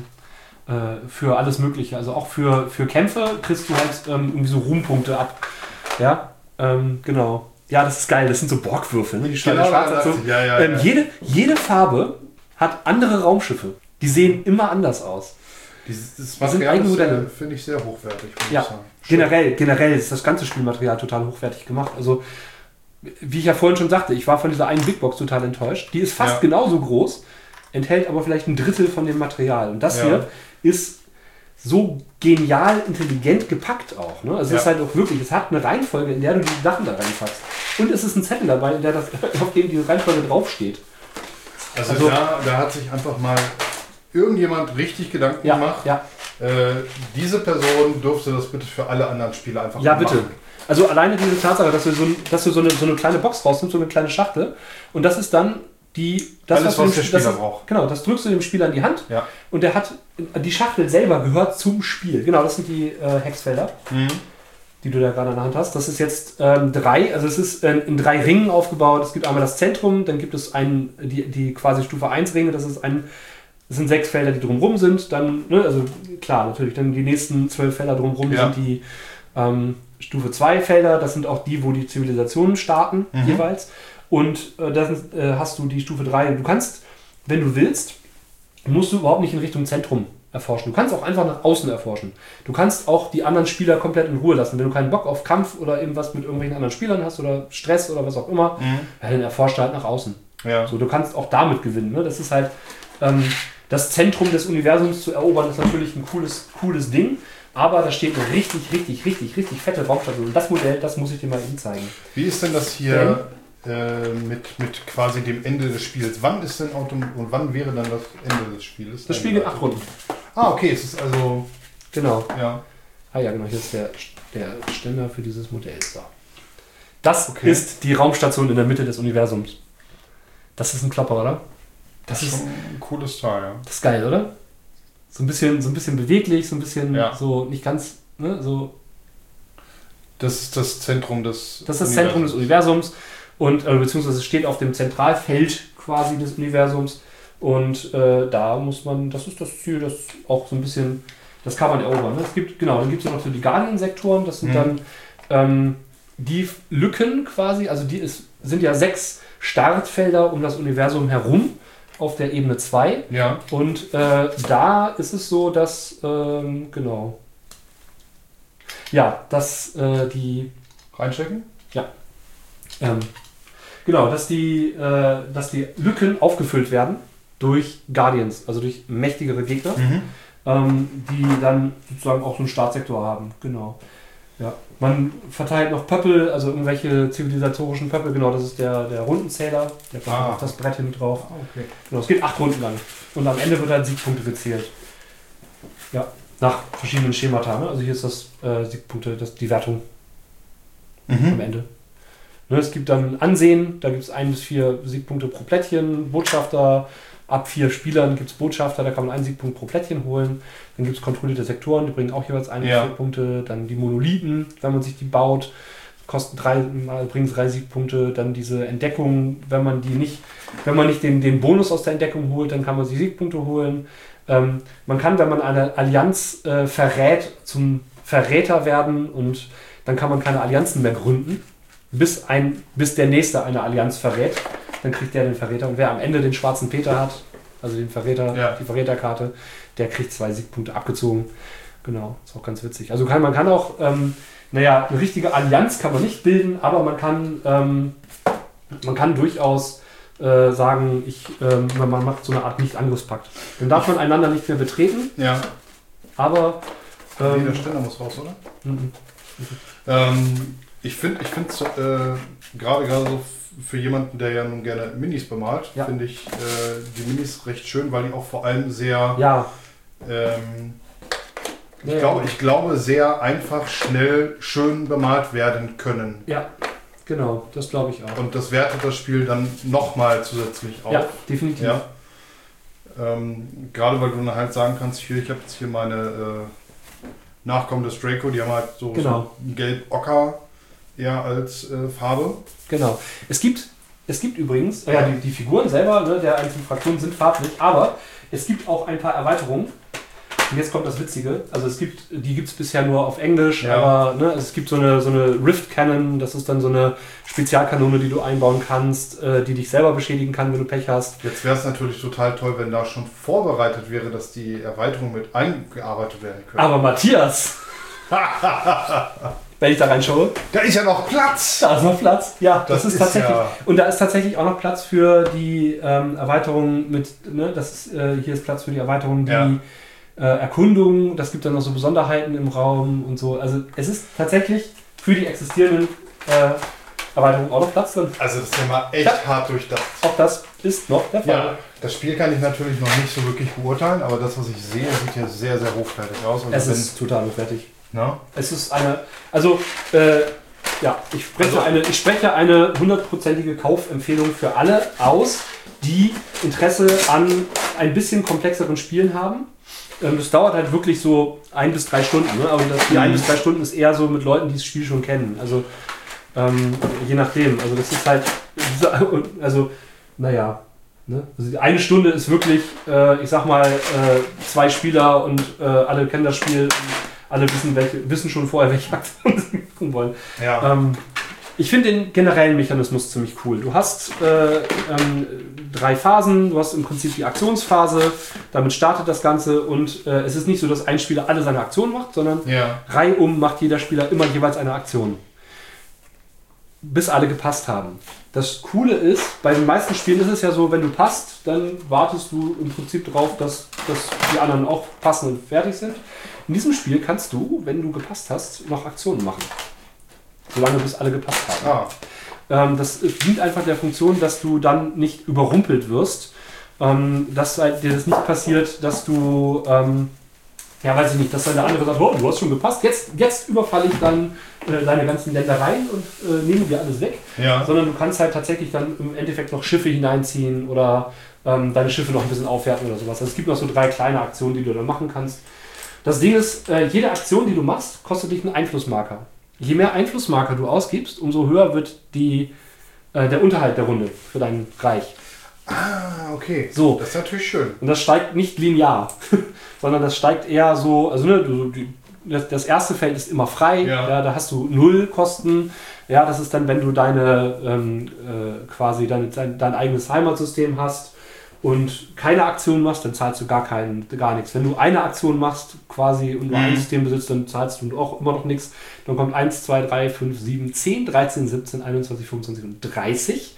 äh, für alles Mögliche. Also auch für, für Kämpfe kriegst du halt ähm, irgendwie so Ruhmpunkte ab. Ja, ähm, genau. Ja, das ist geil. Das sind so Borgwürfel. Ne? Die genau, schwarz so. ja, ja, ähm, ja. Jede, jede Farbe hat andere Raumschiffe. Die sehen immer anders aus. Dieses, das das sind Eigenmodelle. Finde ich sehr hochwertig. Ja, generell, generell ist das ganze Spielmaterial total hochwertig gemacht. Also wie ich ja vorhin schon sagte, ich war von dieser einen Big Box total enttäuscht. Die ist fast ja. genauso groß, enthält aber vielleicht ein Drittel von dem Material. Und das ja. hier ist so genial intelligent gepackt auch. Ne? Also ja. es ist halt auch wirklich, es hat eine Reihenfolge, in der du die Sachen da reinpackst. Und es ist ein Zettel dabei, in der das, auf dem die Reihenfolge draufsteht. Also, also da, da hat sich einfach mal irgendjemand richtig Gedanken ja, gemacht. Ja. Äh, diese Person dürfte das bitte für alle anderen Spieler einfach ja, machen. Ja, bitte. Also alleine diese Tatsache, dass du so, dass du so, eine, so eine kleine Box rausnimmst, so eine kleine Schachtel, und das ist dann die... Das, Alles, was, was der Spieler das ist, braucht. Genau, das drückst du dem Spieler in die Hand ja. und der hat... Die Schachtel selber gehört zum Spiel. Genau, das sind die äh, Hexfelder, mhm. die du da gerade in der Hand hast. Das ist jetzt ähm, drei, also es ist äh, in drei Ringen aufgebaut. Es gibt einmal das Zentrum, dann gibt es einen, die, die quasi Stufe eins Ringe, das ist ein... Das sind sechs Felder, die drumherum sind. Dann, ne, also klar, natürlich, dann die nächsten zwölf Felder drumherum ja. sind die ähm, Stufe zwei Felder. Das sind auch die, wo die Zivilisationen starten, mhm. jeweils. Und äh, dann äh, hast du die Stufe drei. Du kannst, wenn du willst, musst du überhaupt nicht in Richtung Zentrum erforschen. Du kannst auch einfach nach außen erforschen. Du kannst auch die anderen Spieler komplett in Ruhe lassen. Wenn du keinen Bock auf Kampf oder irgendwas mit irgendwelchen anderen Spielern hast oder Stress oder was auch immer, mhm. ja, dann erforscht halt nach außen. Ja. So, du kannst auch damit gewinnen. Ne? Das ist halt... Ähm, Das Zentrum des Universums zu erobern, ist natürlich ein cooles, cooles Ding, aber da steht eine richtig, richtig, richtig, richtig fette Raumstation. Und das Modell, das muss ich dir mal eben zeigen. Wie ist denn das hier äh, mit, mit quasi dem Ende des Spiels? Wann ist denn Auto und wann wäre dann das Ende des Spiels? Das Spiel geht acht Runden. Ah, okay, es ist also... Genau. Ja. Ah ja, genau, hier ist der, der Ständer für dieses Modell. So. Das okay. ist die Raumstation in der Mitte des Universums. Das ist ein Klopper, oder? Das, das ist schon ein cooles Teil, ja. Das ist geil, oder? So ein bisschen, so ein bisschen beweglich, so ein bisschen ja. so nicht ganz, ne, so. Das ist das Zentrum des Das ist das Zentrum des Universums und äh, beziehungsweise steht auf dem Zentralfeld quasi des Universums und äh, da muss man, das ist das Ziel, das auch so ein bisschen, das kann man erobern. Ne? Es gibt, genau, dann gibt es noch so die Guardian-Sektoren, das sind mhm. dann ähm, die Lücken quasi, also die ist, sind ja sechs Startfelder um das Universum herum. Auf der Ebene zwei. Ja. Und äh, da ist es so, dass, ähm, genau. Ja, dass äh, die. Reinstecken? Ja. Ähm, genau, dass die, äh, dass die Lücken aufgefüllt werden durch Guardians, also durch mächtigere Gegner, mhm. ähm, die dann sozusagen auch so einen Startsektor haben. Genau. Ja. Man verteilt noch Pöppel, also irgendwelche zivilisatorischen Pöppel, genau, das ist der, der Rundenzähler, der kommt ah. auf das Brett hinten drauf. Okay. Genau, es geht acht Runden lang. Und am Ende wird dann Siegpunkte gezählt. Ja, nach verschiedenen Schemata. Ne? Also hier ist das äh, Siegpunkte, das, die Wertung mhm. am Ende. Ne, es gibt dann Ansehen, da gibt es ein bis vier Siegpunkte pro Plättchen, Botschafter. Ab vier Spielern gibt es Botschafter, da kann man einen Siegpunkt pro Plättchen holen. Dann gibt es kontrollierte Sektoren, die bringen auch jeweils einen ja. vier Punkte. Dann die Monolithen, wenn man sich die baut, kosten drei, bringen drei Siegpunkte. Dann diese Entdeckung, wenn man die nicht, wenn man nicht den, den Bonus aus der Entdeckung holt, dann kann man die Siegpunkte holen. Ähm, man kann, wenn man eine Allianz äh, verrät, zum Verräter werden und dann kann man keine Allianzen mehr gründen, bis, ein, bis der Nächste eine Allianz verrät. Dann kriegt der den Verräter. Und wer am Ende den schwarzen Peter hat, also den Verräter, ja. die Verräterkarte, der kriegt zwei Siegpunkte abgezogen. Genau, ist auch ganz witzig. Also kann, man kann auch, ähm, naja, eine richtige Allianz kann man nicht bilden, aber man kann, ähm, man kann durchaus äh, sagen, ich, ähm, man macht so eine Art Nicht-Angriffspakt. Dann darf man einander nicht mehr betreten, ja. aber... Ähm, nee, der Ständer muss raus, oder? Mhm. Ähm, ich finde ich finde äh, gerade gerade so für jemanden, der ja nun gerne Minis bemalt, ja. finde ich äh, die Minis recht schön, weil die auch vor allem sehr... Ja. Ähm, ich, ja, glaube, ja. ich glaube, sehr einfach, schnell, schön bemalt werden können. Ja, genau, das glaube ich auch. Und das wertet das Spiel dann nochmal zusätzlich auf. Ja, definitiv. Ja. Ähm, gerade weil du dann halt sagen kannst, hier, ich habe jetzt hier meine äh, Nachkommen des Draco, die haben halt so, genau. so gelb-ocker eher als äh, Farbe. Genau. Es gibt, es gibt übrigens, ja, die, die Figuren selber, ne, der einzelnen Fraktionen sind farblich, aber es gibt auch ein paar Erweiterungen. Und jetzt kommt das Witzige. Also es gibt, die gibt es bisher nur auf Englisch, ja. aber ne, es gibt so eine, so eine Rift Cannon, das ist dann so eine Spezialkanone, die du einbauen kannst, äh, die dich selber beschädigen kann, wenn du Pech hast. Jetzt wäre es natürlich total toll, wenn da schon vorbereitet wäre, dass die Erweiterungen mit eingearbeitet werden können. Aber Matthias! Wenn ich da reinschaue. Da ist ja noch Platz! Da ist noch Platz, ja. Das, das ist, ist tatsächlich. Ja. Und da ist tatsächlich auch noch Platz für die ähm, Erweiterung mit, ne, das ist, äh, hier ist Platz für die Erweiterung, die ja. äh, Erkundung, das gibt dann noch so Besonderheiten im Raum und so. Also es ist tatsächlich für die existierenden äh, Erweiterungen auch noch Platz drin. Also das Thema echt ja. hart durchdacht. Auch das ist noch der Fall. Ja, das Spiel kann ich natürlich noch nicht so wirklich beurteilen, aber das, was ich sehe, sieht ja sehr, sehr hochwertig aus. Und es ist total hochwertig. Na? Es ist eine, also äh, ja, ich spreche, also, eine, ich spreche eine hundertprozentige Kaufempfehlung für alle aus, die Interesse an ein bisschen komplexeren Spielen haben. Ähm, das dauert halt wirklich so ein bis drei Stunden, ne? Aber das, die ein bis drei Stunden ist eher so mit Leuten, die das Spiel schon kennen. Also ähm, je nachdem. Also das ist halt, also naja. Ne? Also die eine Stunde ist wirklich, äh, ich sag mal, äh, zwei Spieler und äh, alle kennen das Spiel. Alle wissen, welche, wissen schon vorher, welche Aktionen sie machen wollen. Ja. Ähm, ich finde den generellen Mechanismus ziemlich cool. Du hast äh, ähm, drei Phasen, du hast im Prinzip die Aktionsphase, damit startet das Ganze und äh, es ist nicht so, dass ein Spieler alle seine Aktionen macht, sondern ja. reihum macht jeder Spieler immer jeweils eine Aktion. Bis alle gepasst haben. Das Coole ist, bei den meisten Spielen ist es ja so, wenn du passt, dann wartest du im Prinzip darauf, dass, dass die anderen auch passen und fertig sind. In diesem Spiel kannst du, wenn du gepasst hast, noch Aktionen machen. Solange bis alle gepasst haben. Ah. Ähm, das dient einfach der Funktion, dass du dann nicht überrumpelt wirst. Ähm, dass dir das nicht passiert, dass du, ähm, ja weiß ich nicht, dass dann der andere sagt, oh, du hast schon gepasst, jetzt, jetzt überfalle ich dann äh, deine ganzen Ländereien und äh, nehme dir alles weg. Ja. Sondern du kannst halt tatsächlich dann im Endeffekt noch Schiffe hineinziehen oder ähm, deine Schiffe noch ein bisschen aufwerten oder sowas. Also es gibt noch so drei kleine Aktionen, die du dann machen kannst. Das Ding ist, äh, jede Aktion, die du machst, kostet dich einen Einflussmarker. Je mehr Einflussmarker du ausgibst, umso höher wird die, äh, der Unterhalt der Runde für dein Reich. Ah, okay. So. Das ist natürlich schön. Und das steigt nicht linear, sondern das steigt eher so, also ne, du, die, das, das erste Feld ist immer frei, ja. Ja, da hast du null Kosten. Ja, das ist dann, wenn du deine ähm, äh, quasi dein, dein, dein eigenes Heimatsystem hast und keine Aktion machst, dann zahlst du gar keinen, gar nichts. Wenn du eine Aktion machst quasi und nur mhm. ein System besitzt, dann zahlst du auch immer noch nichts. Dann kommt eins, zwei, drei, fünf, sieben, zehn, dreizehn, siebzehn, einundzwanzig, fünfundzwanzig und dreißig.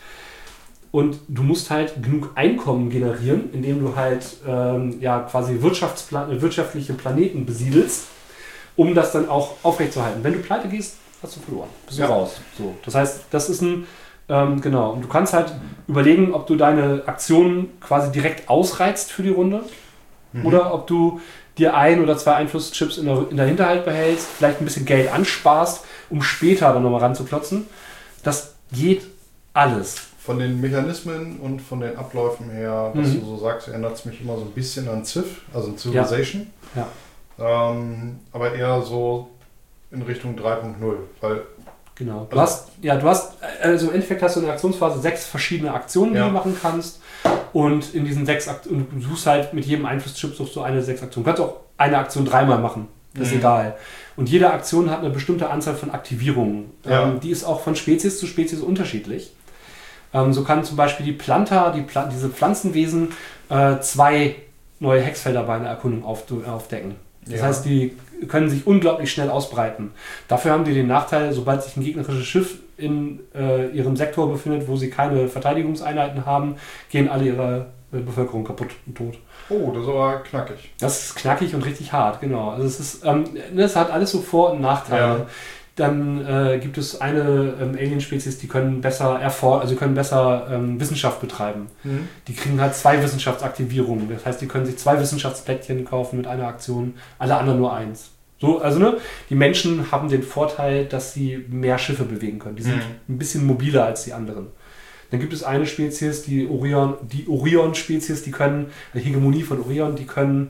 Und du musst halt genug Einkommen generieren, indem du halt ähm, ja, quasi Wirtschaftsplan- wirtschaftliche Planeten besiedelst, um das dann auch aufrechtzuerhalten. Wenn du pleite gehst, hast du verloren. Bist du ja. raus. So. Das heißt, das ist ein Ähm, genau. Und du kannst halt überlegen, ob du deine Aktionen quasi direkt ausreizt für die Runde mhm. oder ob du dir ein oder zwei Einflusschips in der, in der Hinterhalt behältst, vielleicht ein bisschen Geld ansparst, um später dann nochmal ranzuklotzen. Das geht alles. Von den Mechanismen und von den Abläufen her, was mhm. du so sagst, erinnert es mich immer so ein bisschen an Civ, also an Civilization. Ja. Ja. Ähm, aber eher so in Richtung drei Punkt null, weil Genau. Du hast, ja, du hast, also im Endeffekt hast du in der Aktionsphase sechs verschiedene Aktionen, die Ja. du machen kannst. Und in diesen sechs Aktionen, du suchst halt mit jedem Einflusschip suchst du eine sechs Aktionen. Du kannst auch eine Aktion dreimal machen. Das ist Mhm. egal. Und jede Aktion hat eine bestimmte Anzahl von Aktivierungen. Ja. Ähm, die ist auch von Spezies zu Spezies unterschiedlich. Ähm, so kann zum Beispiel die Planta, die Pla- diese Pflanzenwesen, äh, zwei neue Hexfelder bei einer Erkundung auf, aufdecken. Das Ja. heißt, die können sich unglaublich schnell ausbreiten. Dafür haben die den Nachteil, sobald sich ein gegnerisches Schiff in äh, ihrem Sektor befindet, wo sie keine Verteidigungseinheiten haben, gehen alle ihre äh, Bevölkerung kaputt und tot. Oh, das ist aber knackig. Das ist knackig und richtig hart, genau. Also es ist, ähm, das hat alles so Vor- und Nachteile. Ja. Dann äh, gibt es eine ähm, Alien-Spezies, die können besser erfor also können besser ähm, Wissenschaft betreiben. Mhm. Die kriegen halt zwei Wissenschaftsaktivierungen. Das heißt, die können sich zwei Wissenschaftsplättchen kaufen mit einer Aktion, alle anderen nur eins. So, also ne, die Menschen haben den Vorteil, dass sie mehr Schiffe bewegen können. Die sind Mhm. ein bisschen mobiler als die anderen. Dann gibt es eine Spezies, die Orion, die Orion-Spezies, die können, die Hegemonie von Orion, die können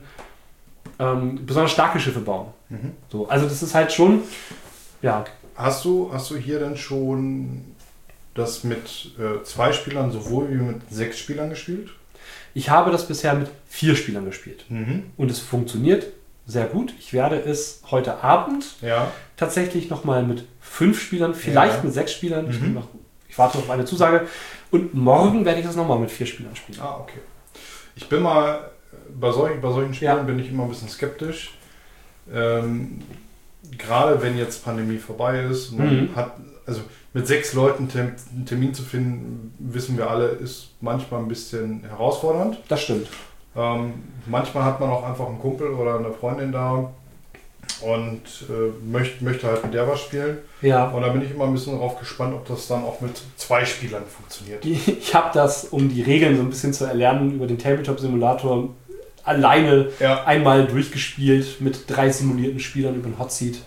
ähm, besonders starke Schiffe bauen. Mhm. So, also das ist halt schon, ja, Hast du, hast du hier denn schon das mit äh, zwei Spielern sowohl wie mit sechs Spielern gespielt? ich habe das bisher mit vier Spielern gespielt. Mhm. Und es funktioniert sehr gut. Ich werde es heute Abend Ja. tatsächlich nochmal mit fünf Spielern, vielleicht Ja. mit sechs Spielern. Ich, Mhm. bin noch, ich warte auf eine Zusage. Und morgen werde ich das nochmal mit vier Spielern spielen. Ah, okay. Ich bin mal, bei solchen, bei solchen Spielen Ja. bin ich immer ein bisschen skeptisch. Ähm, gerade wenn jetzt Pandemie vorbei ist, man Mhm. hat, also mit sechs Leuten Tem- einen Termin zu finden, wissen wir alle, ist manchmal ein bisschen herausfordernd. Das stimmt. Ähm, manchmal hat man auch einfach einen Kumpel oder eine Freundin da und äh, möcht, möchte halt mit der was spielen. Ja. Und da bin ich immer ein bisschen darauf gespannt, ob das dann auch mit zwei Spielern funktioniert. Ich habe das, um die Regeln so ein bisschen zu erlernen, über den Tabletop-Simulator alleine Ja. einmal durchgespielt mit drei simulierten Spielern über den Hotseat.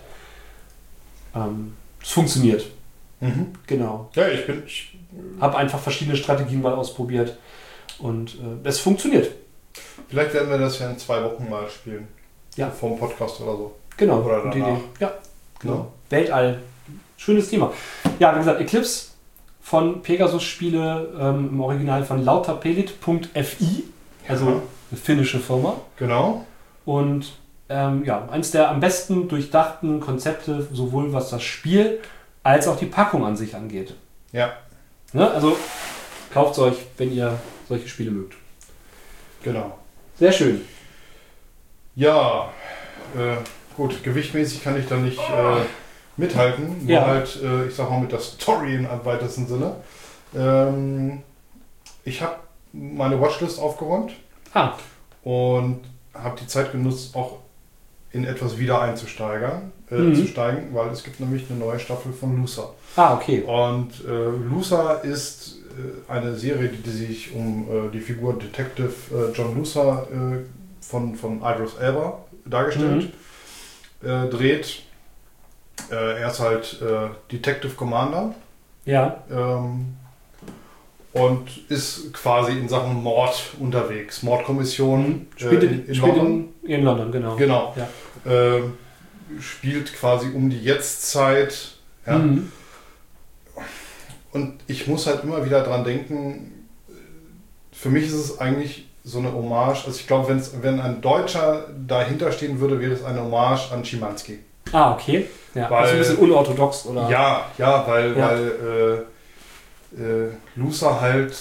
Ähm, es funktioniert, Mhm. genau. Ja, ich bin. Ich, Habe einfach verschiedene Strategien mal ausprobiert und äh, es funktioniert. vielleicht werden wir das ja in zwei Wochen mal spielen. Ja. Vor dem Podcast oder so. Genau, Oder gute danach. Idee. Ja, genau. Ja. Weltall, schönes Thema. Ja, wie gesagt, Eclipse von Pegasus Spiele ähm, im Original von lautapelit punkt f i, also Ja. eine finnische Firma. Genau. Und ähm, ja, eines der am besten durchdachten Konzepte, sowohl was das Spiel als auch die Packung an sich angeht. Ja, Ne? Also kauft es euch, wenn ihr solche Spiele mögt. genau. Sehr schön. Ja, äh, gut, gewichtmäßig kann ich da nicht äh, mithalten. Nur Ja. halt, äh, ich sag mal, mit der Story im weitesten Sinne. Ähm, ich habe meine Watchlist aufgeräumt Ah, und habe die Zeit genutzt, auch in etwas wieder einzusteigern, äh, Mhm. zu steigen, weil es gibt nämlich eine neue Staffel von Luther. ah okay. Und äh, Luther ist äh, eine Serie, die, die sich um äh, die Figur Detective äh, John Luther äh, von, von Idris Elba dargestellt äh, dreht. Äh, er ist halt äh, Detective Commander Ja, ähm, und ist quasi in Sachen Mord unterwegs. Mordkommission äh, spielt, in, in, in spielt London. in, in London, genau. Genau. Ja. Ähm, spielt quasi um die Jetztzeit. Ja. Mhm. Und ich muss halt immer wieder dran denken, für mich ist es eigentlich so eine Hommage, also ich glaube, wenn's, wenn ein Deutscher dahinter stehen würde, wäre es eine Hommage an Schimanski. Ah, okay. Ja, Weil- also ein bisschen unorthodox, oder? Ja, ja, weil, Ja. weil äh, äh, Luther halt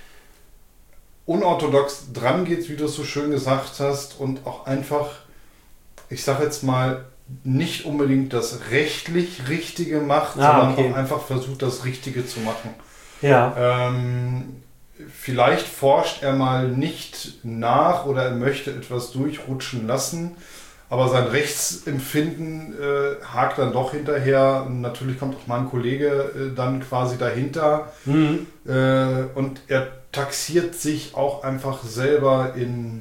unorthodox dran geht, wie du es so schön gesagt hast, und auch einfach, ich sag jetzt mal, nicht unbedingt das rechtlich Richtige macht, Ah, sondern okay. auch einfach versucht, das Richtige zu machen. Ja. Ähm, vielleicht forscht er mal nicht nach oder er möchte etwas durchrutschen lassen, aber sein Rechtsempfinden äh, hakt dann doch hinterher. Und natürlich kommt auch mein Kollege äh, dann quasi dahinter Mhm. äh, und er taxiert sich auch einfach selber in,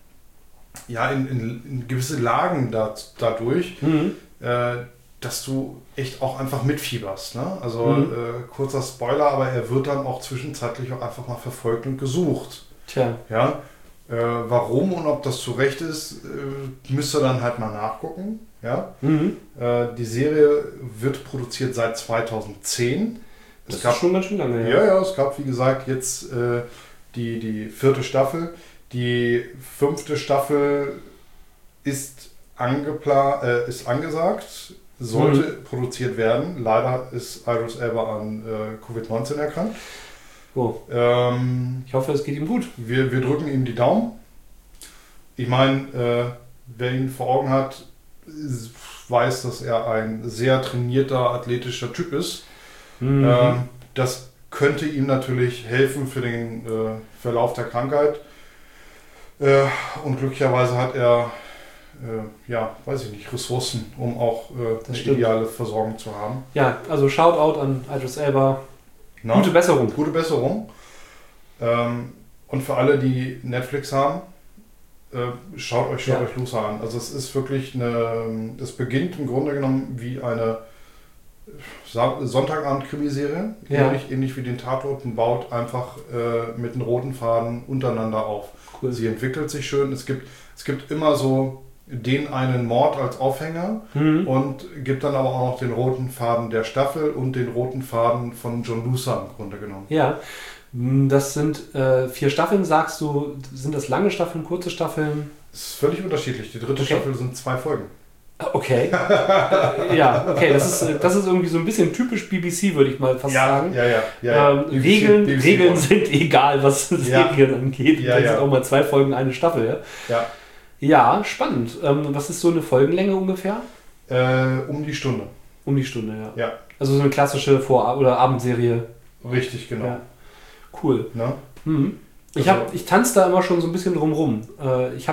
ja, in, in, in gewisse Lagen da, dadurch. Mhm. Äh, dass du echt auch einfach mitfieberst. Ne? Also Mhm. äh, kurzer Spoiler, aber er wird dann auch zwischenzeitlich auch einfach mal verfolgt und gesucht. Tja. Ja? Äh, warum und ob das zu Recht ist, äh, müsst ihr dann halt mal nachgucken. Ja? Mhm. Äh, die Serie wird produziert seit zweitausendzehn. Das Es gab, ist schon ganz schön lange, ja, ja, es gab wie gesagt jetzt äh, die, die vierte Staffel. Die fünfte Staffel ist, angepla äh, ist angesagt, sollte Mhm. produziert werden. Leider ist Idris Elba an äh, Covid neunzehn erkrankt. Oh. Ähm, Ich hoffe, es geht ihm gut. wir, wir drücken ihm die Daumen. Ich meine, äh, wer ihn vor Augen hat, weiß, dass er ein sehr trainierter, athletischer Typ ist. Mhm. Ähm, das könnte ihm natürlich helfen für den äh, Verlauf der Krankheit. Äh, und glücklicherweise hat er, äh, ja, weiß ich nicht, Ressourcen, um auch äh, eine stimmt. ideale Versorgung zu haben. Ja, also Shoutout an Idris Elba. Na? Gute Besserung. Gute Besserung. Ähm, und für alle, die Netflix haben, äh, schaut euch, schaut Ja. euch Luther an. Also es ist wirklich eine, es beginnt im Grunde genommen wie eine Sa- Sonntagabend-Krimiserie, Ja. ähnlich, ähnlich wie den Tatort, und baut einfach äh, mit einem roten Faden untereinander auf. Cool. Sie entwickelt sich schön. Es gibt, es gibt immer so den einen Mord als Aufhänger Mhm. und gibt dann aber auch noch den roten Faden der Staffel und den roten Faden von John Luther im Grunde genommen. Ja, das sind äh, vier Staffeln, sagst du. Sind das lange Staffeln, kurze Staffeln? Es ist völlig unterschiedlich. Die dritte Okay. Staffel sind zwei Folgen. Okay. Ja, okay, das ist, äh, das ist irgendwie so ein bisschen typisch B B C, würde ich mal fast sagen. ja, ja. ja, ja. Ähm, B B C Regeln, B B C Regeln One. sind egal, was Serien angeht. Ja, das ja. sind auch mal zwei Folgen, eine Staffel. Ja, Ja, ja spannend. Ähm, was ist so eine Folgenlänge ungefähr? äh, um die Stunde. Um die Stunde, ja. Ja, Also so eine klassische Vor- oder Abendserie. richtig, genau. Ja. Cool. Ne? Mhm. Ich, Also- hab, ich tanze da immer schon so ein bisschen drumrum. Äh, ich habe,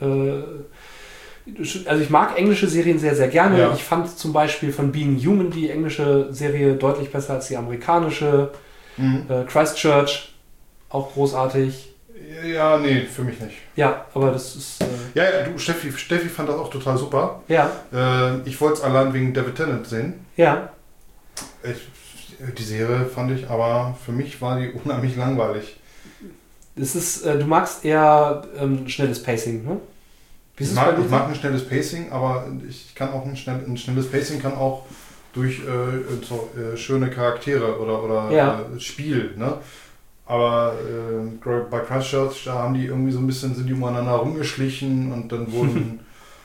äh, also ich mag englische Serien sehr, sehr gerne. Ja. Ich fand zum Beispiel von Being Human die englische Serie deutlich besser als die amerikanische. Mhm. Äh, Christchurch, auch großartig. Ja, nee, für mich nicht. Ja, aber das ist, äh, Ja, ja, du, Steffi, Steffi fand das auch total super. ja, Äh, ich wollte es allein wegen David Tennant sehen. ja, Ich, die Serie fand ich, aber für mich war die unheimlich langweilig. es ist, äh, du magst eher ähm, schnelles Pacing, ne? Wie ist Ich es bei mag, ich Luther? mag ein schnelles Pacing, aber ich kann auch ein, schnell, ein schnelles Pacing kann auch durch äh, so, äh, schöne Charaktere oder, oder Ja. äh, Spiel, ne? Aber äh, bei Christchurch, da haben die irgendwie so ein bisschen, sind die umeinander rumgeschlichen und dann wurden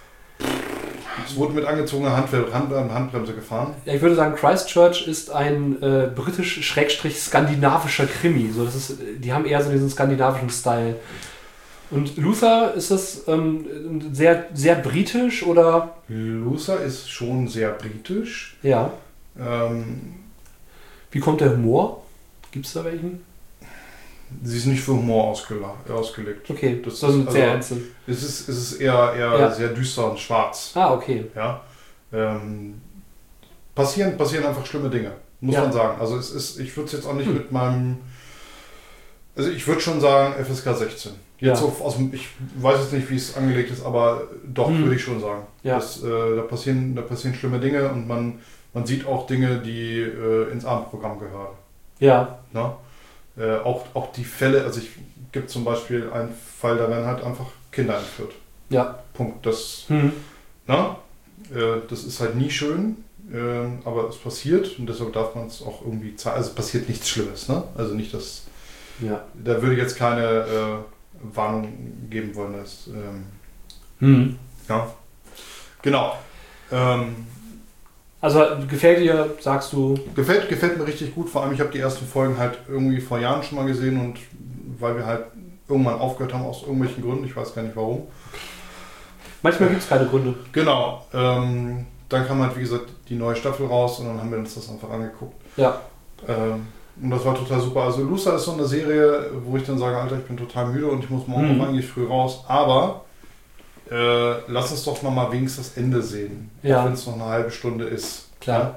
es wurde mit angezogener Hand, Hand, Handbremse gefahren. Ja, ich würde sagen, Christchurch ist ein äh, britisch-skandinavischer Krimi. So, das ist, die haben eher so diesen skandinavischen Style. Und Luther, ist das ähm, sehr, sehr britisch oder? Luther ist schon sehr britisch. Ja. Ähm, Wie kommt der Humor? Gibt es da welchen? sie ist nicht für Humor ausgela- ausgelegt. Okay, Das das ist ist sehr also- ernst. Es ist, es ist eher, eher Ja. sehr düster und schwarz. Ah, okay. Ja. Ähm, passieren, passieren einfach schlimme Dinge, muss Ja. man sagen. Also es ist, ich würde es jetzt auch nicht Hm. mit meinem, also ich würde schon sagen F S K sechzehn. Jetzt Ja. so aus dem, ich weiß jetzt nicht, wie es angelegt ist, aber doch, Hm. würde ich schon sagen. Ja. Das, äh, da, passieren, da passieren schlimme Dinge und man, man sieht auch Dinge, die äh, ins Abendprogramm gehören. Ja. Ne? Äh, auch, auch die Fälle, also ich gibt zum Beispiel einen Fall, da werden halt einfach Kinder entführt. Ja. Punkt. Das, Hm. na, äh, das ist halt nie schön, äh, aber es passiert und deshalb darf man es auch irgendwie zeigen. Also es passiert nichts Schlimmes. Ne? Also nicht, dass Ja. da würde ich jetzt keine äh, Warnung geben wollen. Dass, ähm, Hm. ja. Genau. Ähm, Also gefällt dir, sagst du? gefällt, gefällt mir richtig gut. Vor allem, ich habe die ersten Folgen halt irgendwie vor Jahren schon mal gesehen und weil wir halt irgendwann aufgehört haben aus irgendwelchen Gründen, ich weiß gar nicht warum. Manchmal gibt es keine Gründe. Genau. Ähm, dann kam halt, wie gesagt, die neue Staffel raus und dann haben wir uns das einfach angeguckt. Ja. Ähm, und das war total super. Also Luther ist so eine Serie, wo ich dann sage, Alter, ich bin total müde und ich muss morgen Mhm. auch eigentlich früh raus. Aber äh, lass uns doch noch mal wenigstens das Ende sehen. Ja. Auch wenn es noch eine halbe Stunde ist. Klar.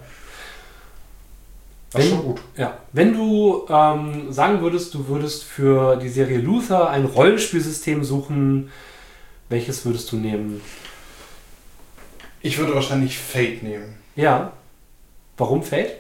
Das ist Wenn- schon gut. Ja. Wenn du ähm, sagen würdest, du würdest für die Serie Luther ein Rollenspielsystem suchen, welches würdest du nehmen? Ich würde wahrscheinlich Fate nehmen. Ja. Warum Fate?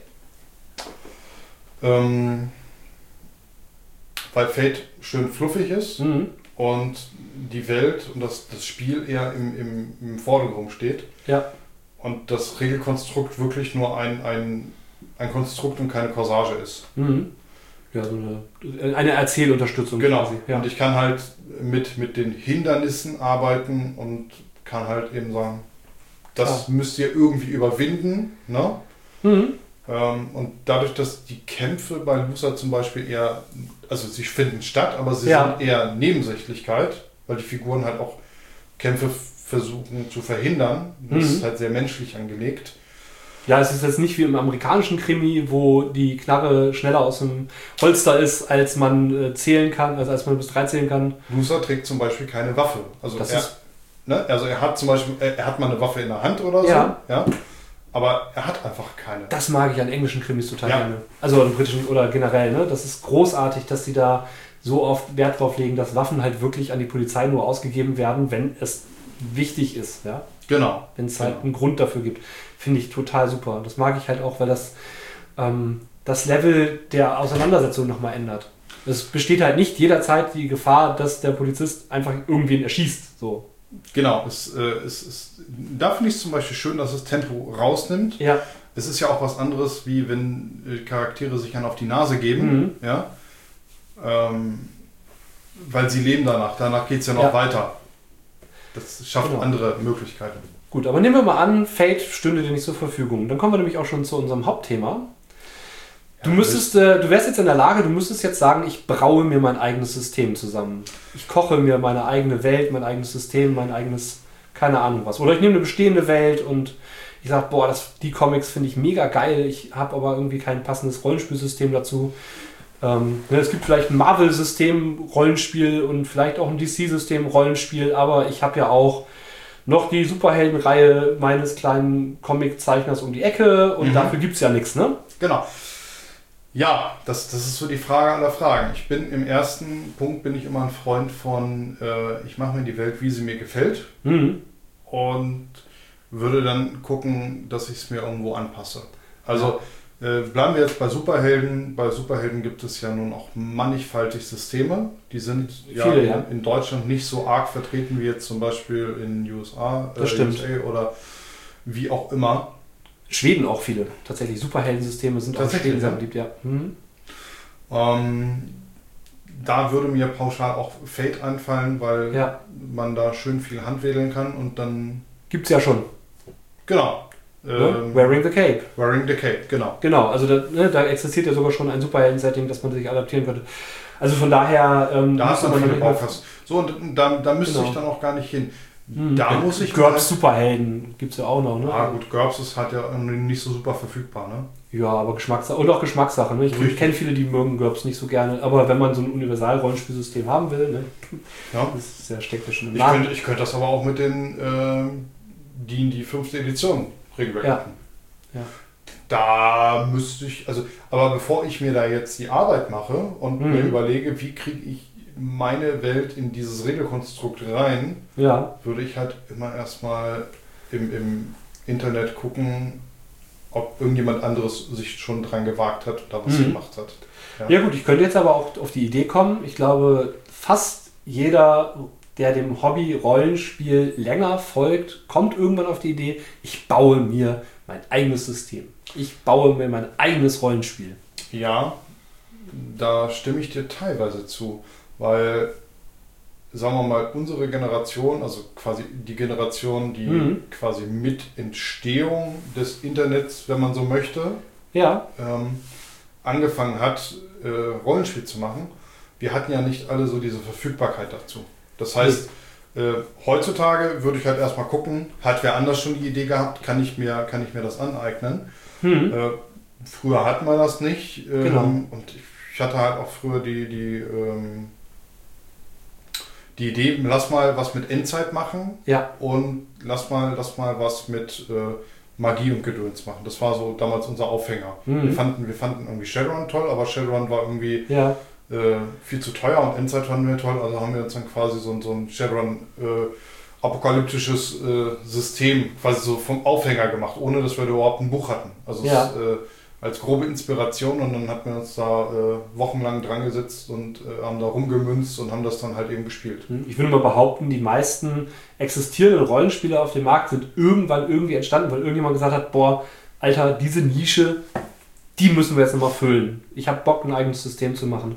Ähm, weil Fate schön fluffig ist. Mhm. und die Welt und das, das Spiel eher im, im, im Vordergrund steht. Ja. Und das Regelkonstrukt wirklich nur ein, ein, ein Konstrukt und keine Corsage ist. Mhm. Ja, so eine, eine Erzählunterstützung. Genau. Quasi. Ja. Und ich kann halt mit, mit den Hindernissen arbeiten und kann halt eben sagen, das Klar. müsst ihr irgendwie überwinden. Ne? Mhm. Ähm, und dadurch, dass die Kämpfe bei Loser zum Beispiel eher, also sie finden statt, aber sie Ja. sind eher Nebensächlichkeit, weil die Figuren halt auch Kämpfe versuchen zu verhindern. Das Mhm. ist halt sehr menschlich angelegt. Ja, es ist jetzt nicht wie im amerikanischen Krimi, wo die Knarre schneller aus dem Holster ist, als man äh, zählen kann, also als man bis drei zählen kann. Loser trägt zum Beispiel keine Waffe. Also Das er, ist- ne, also er hat zum Beispiel, er, er hat mal eine Waffe in der Hand oder so, Ja. ja, aber er hat einfach keine. Das mag ich an englischen Krimis total Ja. gerne. Also an britischen oder generell, ne? Das ist großartig, dass sie da so oft Wert drauf legen, dass Waffen halt wirklich an die Polizei nur ausgegeben werden, wenn es wichtig ist, ja. Genau. Wenn es halt Genau. einen Grund dafür gibt. Finde ich total super. Das mag ich halt auch, weil das ähm, das Level der Auseinandersetzung nochmal ändert. Es besteht halt nicht jederzeit die Gefahr, dass der Polizist einfach irgendwen erschießt. So. Genau. Es, äh, es, es, da finde ich es zum Beispiel schön, dass es Tempo rausnimmt. Ja. Es ist ja auch was anderes, wie wenn äh, Charaktere sich dann auf die Nase geben. Mhm. Ja? Ähm, weil sie leben danach. Danach geht es ja noch Ja. weiter. Das schafft Genau. andere Möglichkeiten. Gut, aber nehmen wir mal an, Fate stünde dir nicht zur Verfügung. Dann kommen wir nämlich auch schon zu unserem Hauptthema. Du Ja, müsstest, äh, du wärst jetzt in der Lage, du müsstest jetzt sagen, ich braue mir mein eigenes System zusammen. Ich koche mir meine eigene Welt, mein eigenes System, mein eigenes, keine Ahnung was. Oder ich nehme eine bestehende Welt und ich sage, boah, das, die Comics finde ich mega geil, ich habe aber irgendwie kein passendes Rollenspielsystem dazu. Ähm, ne, es gibt vielleicht ein Marvel-System Rollenspiel und vielleicht auch ein D C-System Rollenspiel, aber ich habe ja auch noch die Superheldenreihe meines kleinen Comiczeichners um die Ecke und Mhm. dafür gibt es ja nichts, ne? Genau. Ja, das, das ist so die Frage aller Fragen. Ich bin im ersten Punkt bin ich immer ein Freund von, äh, ich mache mir die Welt, wie sie mir gefällt Mhm. und würde dann gucken, dass ich es mir irgendwo anpasse. Also äh, bleiben wir jetzt bei Superhelden. Bei Superhelden gibt es ja nun auch mannigfaltig Systeme. Die sind ja, Viele, in, ja. in Deutschland nicht so arg vertreten wie jetzt zum Beispiel in den U S A, Das stimmt. U S A oder wie auch immer. Schweden auch viele. Tatsächlich, Superheldensysteme sind auch in Tatsächlich, Schweden sehr ja. beliebt, ja. Mhm. Ähm, da würde mir pauschal auch Fate einfallen, weil Ja, man da schön viel handwedeln kann und dann, gibt's ja schon. genau, Ne? ähm, Wearing the Cape. Wearing the Cape, genau. Genau, also da, ne, da existiert ja sogar schon ein Superhelden-Setting, das man sich adaptieren könnte. Also von daher... Ähm, Da hast du müsste dann man viele nicht mal- Baukasten. So, und da, da müsste Genau. ich dann auch gar nicht hin. Mhm. Da Ja, muss ich GURPS Superhelden gibt's ja auch noch, ne? Ah gut, GURPS ist halt ja irgendwie nicht so super verfügbar, ne? Ja, aber Geschmackssache. Und auch Geschmackssache. Ne? Ich, Richtig. ich kenne viele, die mögen GURPS nicht so gerne. Aber wenn man so ein Universal-Rollenspielsystem haben will, ne? Ja. Das ist ja, steckt ja schon im Ich Namen. könnte, ich könnte das aber auch mit den ähm, D und D fünfte Edition Regelwerk Ja. machen. Ja. Da müsste ich, also, aber bevor ich mir da jetzt die Arbeit mache und Mhm. mir überlege, wie kriege ich meine Welt in dieses Regelkonstrukt rein, Ja, würde ich halt immer erstmal im, im Internet gucken, ob irgendjemand anderes sich schon dran gewagt hat und da was Mhm. gemacht hat. ja gut, ich könnte jetzt aber auch auf die Idee kommen. Ich glaube, fast jeder, der dem Hobby Rollenspiel länger folgt, kommt irgendwann auf die Idee, ich baue mir mein eigenes System. Ich baue mir mein eigenes Rollenspiel. Ja, da stimme ich dir teilweise zu, weil, sagen wir mal, unsere Generation, also quasi die Generation, die Mhm. quasi mit Entstehung des Internets, wenn man so möchte, Ja, ähm, angefangen hat, äh, Rollenspiel zu machen, wir hatten ja nicht alle so diese Verfügbarkeit dazu. Das heißt, äh, heutzutage würde ich halt erstmal gucken, hat wer anders schon die Idee gehabt, kann ich mir, kann ich mir das aneignen? hm. Äh, früher hatten wir das nicht. Ähm, Genau. Und ich hatte halt auch früher die, die, ähm, die Idee, lass mal was mit Endzeit machen Ja, und lass mal, lass mal was mit äh, Magie und Gedöns machen. Das war so damals unser Aufhänger. Mhm. Wir, fanden, wir fanden irgendwie Shadowrun toll, aber Shadowrun war irgendwie ja, äh, viel zu teuer und Endzeit fanden wir toll. Also haben wir uns dann quasi so, ein- so ein Shadowrun äh, apokalyptisches äh, System quasi so vom Aufhänger gemacht, ohne dass wir da überhaupt ein Buch hatten. Also Ja. es äh, als grobe Inspiration und dann hatten wir uns da äh, wochenlang dran gesetzt und äh, haben da rumgemünzt und haben das dann halt eben gespielt. Ich würde mal behaupten, die meisten existierenden Rollenspiele auf dem Markt sind irgendwann irgendwie entstanden, weil irgendjemand gesagt hat, boah, Alter, diese Nische, die müssen wir jetzt nochmal füllen. Ich habe Bock, ein eigenes System zu machen.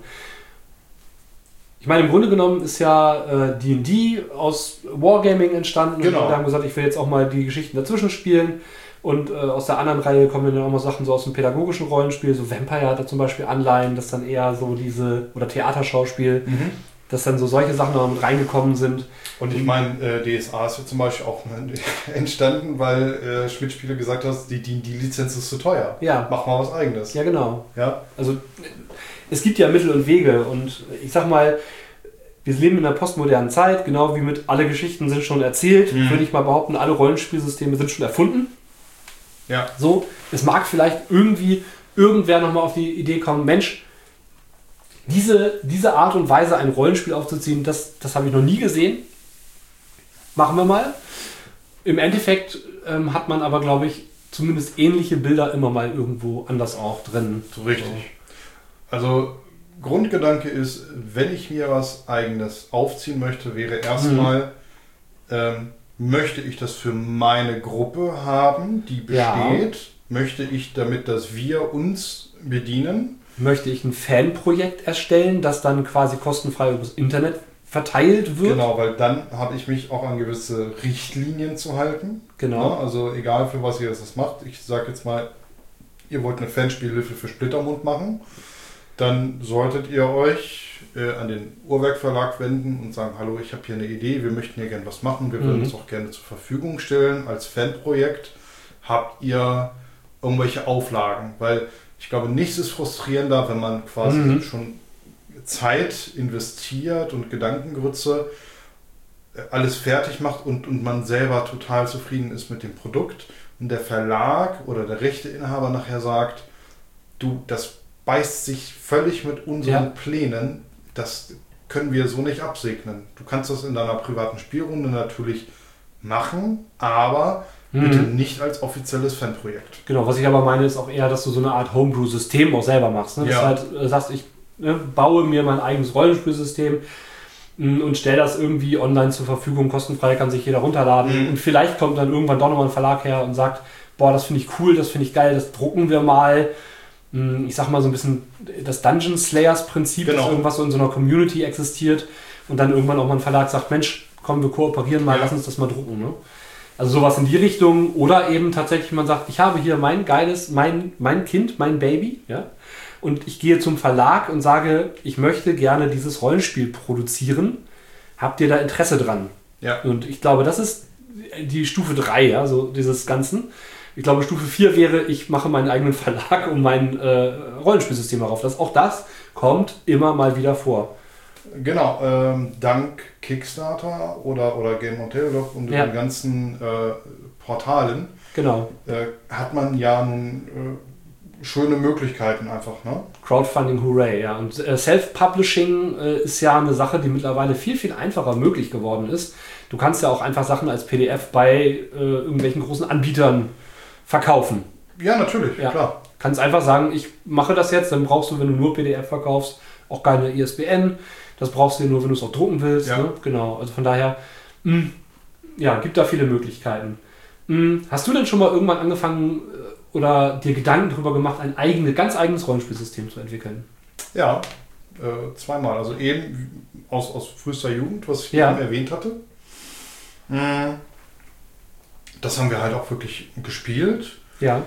Ich meine, im Grunde genommen ist ja äh, D und D aus Wargaming entstanden. Genau. Und wir haben gesagt, ich will jetzt auch mal die Geschichten dazwischen spielen. Und äh, aus der anderen Reihe kommen dann auch mal Sachen so aus dem pädagogischen Rollenspiel. So Vampire hat da zum Beispiel Anleihen, das dann eher so diese, oder Theaterschauspiel, mhm. dass dann so solche Sachen noch mit reingekommen sind. Und ich meine, äh, D S A ist ja zum Beispiel auch entstanden, weil äh, Schmidt-Spiele gesagt hat, die D und D-Lizenz ist zu teuer. Ja. Mach mal was Eigenes. Ja, genau. Ja. Also es gibt ja Mittel und Wege und ich sag mal, wir leben in einer postmodernen Zeit, genau wie mit alle Geschichten sind schon erzählt, mhm. würde ich mal behaupten, alle Rollenspielsysteme sind schon erfunden. Ja. So, es mag vielleicht irgendwie irgendwer nochmal auf die Idee kommen, Mensch, diese, diese Art und Weise, ein Rollenspiel aufzuziehen, das, das habe ich noch nie gesehen. Machen wir mal. Im Endeffekt ähm, hat man aber, glaube ich, zumindest ähnliche Bilder immer mal irgendwo anders auch drin. So richtig. Also Grundgedanke ist, wenn ich mir was Eigenes aufziehen möchte, wäre erstmal, mhm. ähm, möchte ich das für meine Gruppe haben, die besteht? Ja. Möchte ich damit, dass wir uns bedienen? Möchte ich ein Fanprojekt erstellen, das dann quasi kostenfrei übers Internet verteilt wird? Genau, weil dann habe ich mich auch an gewisse Richtlinien zu halten. Genau. Ja, also egal für was ihr das macht. Ich sage jetzt mal, ihr wollt eine Fanspielhilfe für Splittermund machen. Dann solltet ihr euch äh, an den Uhrwerk Verlag wenden und sagen, hallo, ich habe hier eine Idee, wir möchten hier gerne was machen, wir würden es mhm. auch gerne zur Verfügung stellen als Fanprojekt. Habt ihr irgendwelche Auflagen? Weil ich glaube, nichts ist frustrierender, wenn man quasi mhm. schon Zeit investiert und Gedankengrütze alles fertig macht und, und man selber total zufrieden ist mit dem Produkt und der Verlag oder der Rechteinhaber nachher sagt, du, das beißt sich völlig mit unseren ja. Plänen, das können wir so nicht absegnen. Du kannst das in deiner privaten Spielrunde natürlich machen, aber mhm. bitte nicht als offizielles Fanprojekt. Genau, was ich aber meine, ist auch eher, dass du so eine Art Homebrew-System auch selber machst. Ne? Ja. Dass du halt äh, sagst, ich ne, baue mir mein eigenes Rollenspielsystem mh, und stelle das irgendwie online zur Verfügung, kostenfrei, kann sich jeder runterladen. Mhm. Und vielleicht kommt dann irgendwann doch nochmal ein Verlag her und sagt, boah, das finde ich cool, das finde ich geil, das drucken wir mal. Ich sag mal so ein bisschen das Dungeon Slayers Prinzip, genau. dass irgendwas so in so einer Community existiert und dann irgendwann auch mal ein Verlag sagt, Mensch, komm, wir kooperieren mal, ja. lass uns das mal drucken. Ne? Also sowas in die Richtung oder eben tatsächlich man sagt, ich habe hier mein geiles, mein, mein Kind, mein Baby, ja, und ich gehe zum Verlag und sage, ich möchte gerne dieses Rollenspiel produzieren. Habt ihr da Interesse dran? Ja. Und ich glaube, das ist die Stufe drei, ja, so dieses Ganzen. Ich glaube, Stufe vier wäre, ich mache meinen eigenen Verlag um mein äh, Rollenspielsystem darauf. Das, auch das kommt immer mal wieder vor. Genau, ähm, dank Kickstarter oder, oder Game on Tabletop und ja. den ganzen äh, Portalen genau. äh, hat man ja nun äh, schöne Möglichkeiten einfach. Ne? Crowdfunding, hooray, ja. Und äh, Self-Publishing äh, ist ja eine Sache, die mittlerweile viel, viel einfacher möglich geworden ist. Du kannst ja auch einfach Sachen als P D F bei äh, irgendwelchen großen Anbietern verkaufen. Ja, natürlich, ja. klar. Kannst einfach sagen, ich mache das jetzt, dann brauchst du, wenn du nur P D F verkaufst, auch keine I S B N. Das brauchst du nur, wenn du es auch drucken willst. Ja. Ne? Genau, also von daher, mh, ja, gibt da viele Möglichkeiten. Mh, hast du denn schon mal irgendwann angefangen oder dir Gedanken darüber gemacht, ein eigene, ganz eigenes Rollenspielsystem zu entwickeln? Ja, äh, zweimal. Also eben aus, aus frühester Jugend, was ich ja. eben erwähnt hatte. Mhm. Das haben wir halt auch wirklich gespielt. Ja.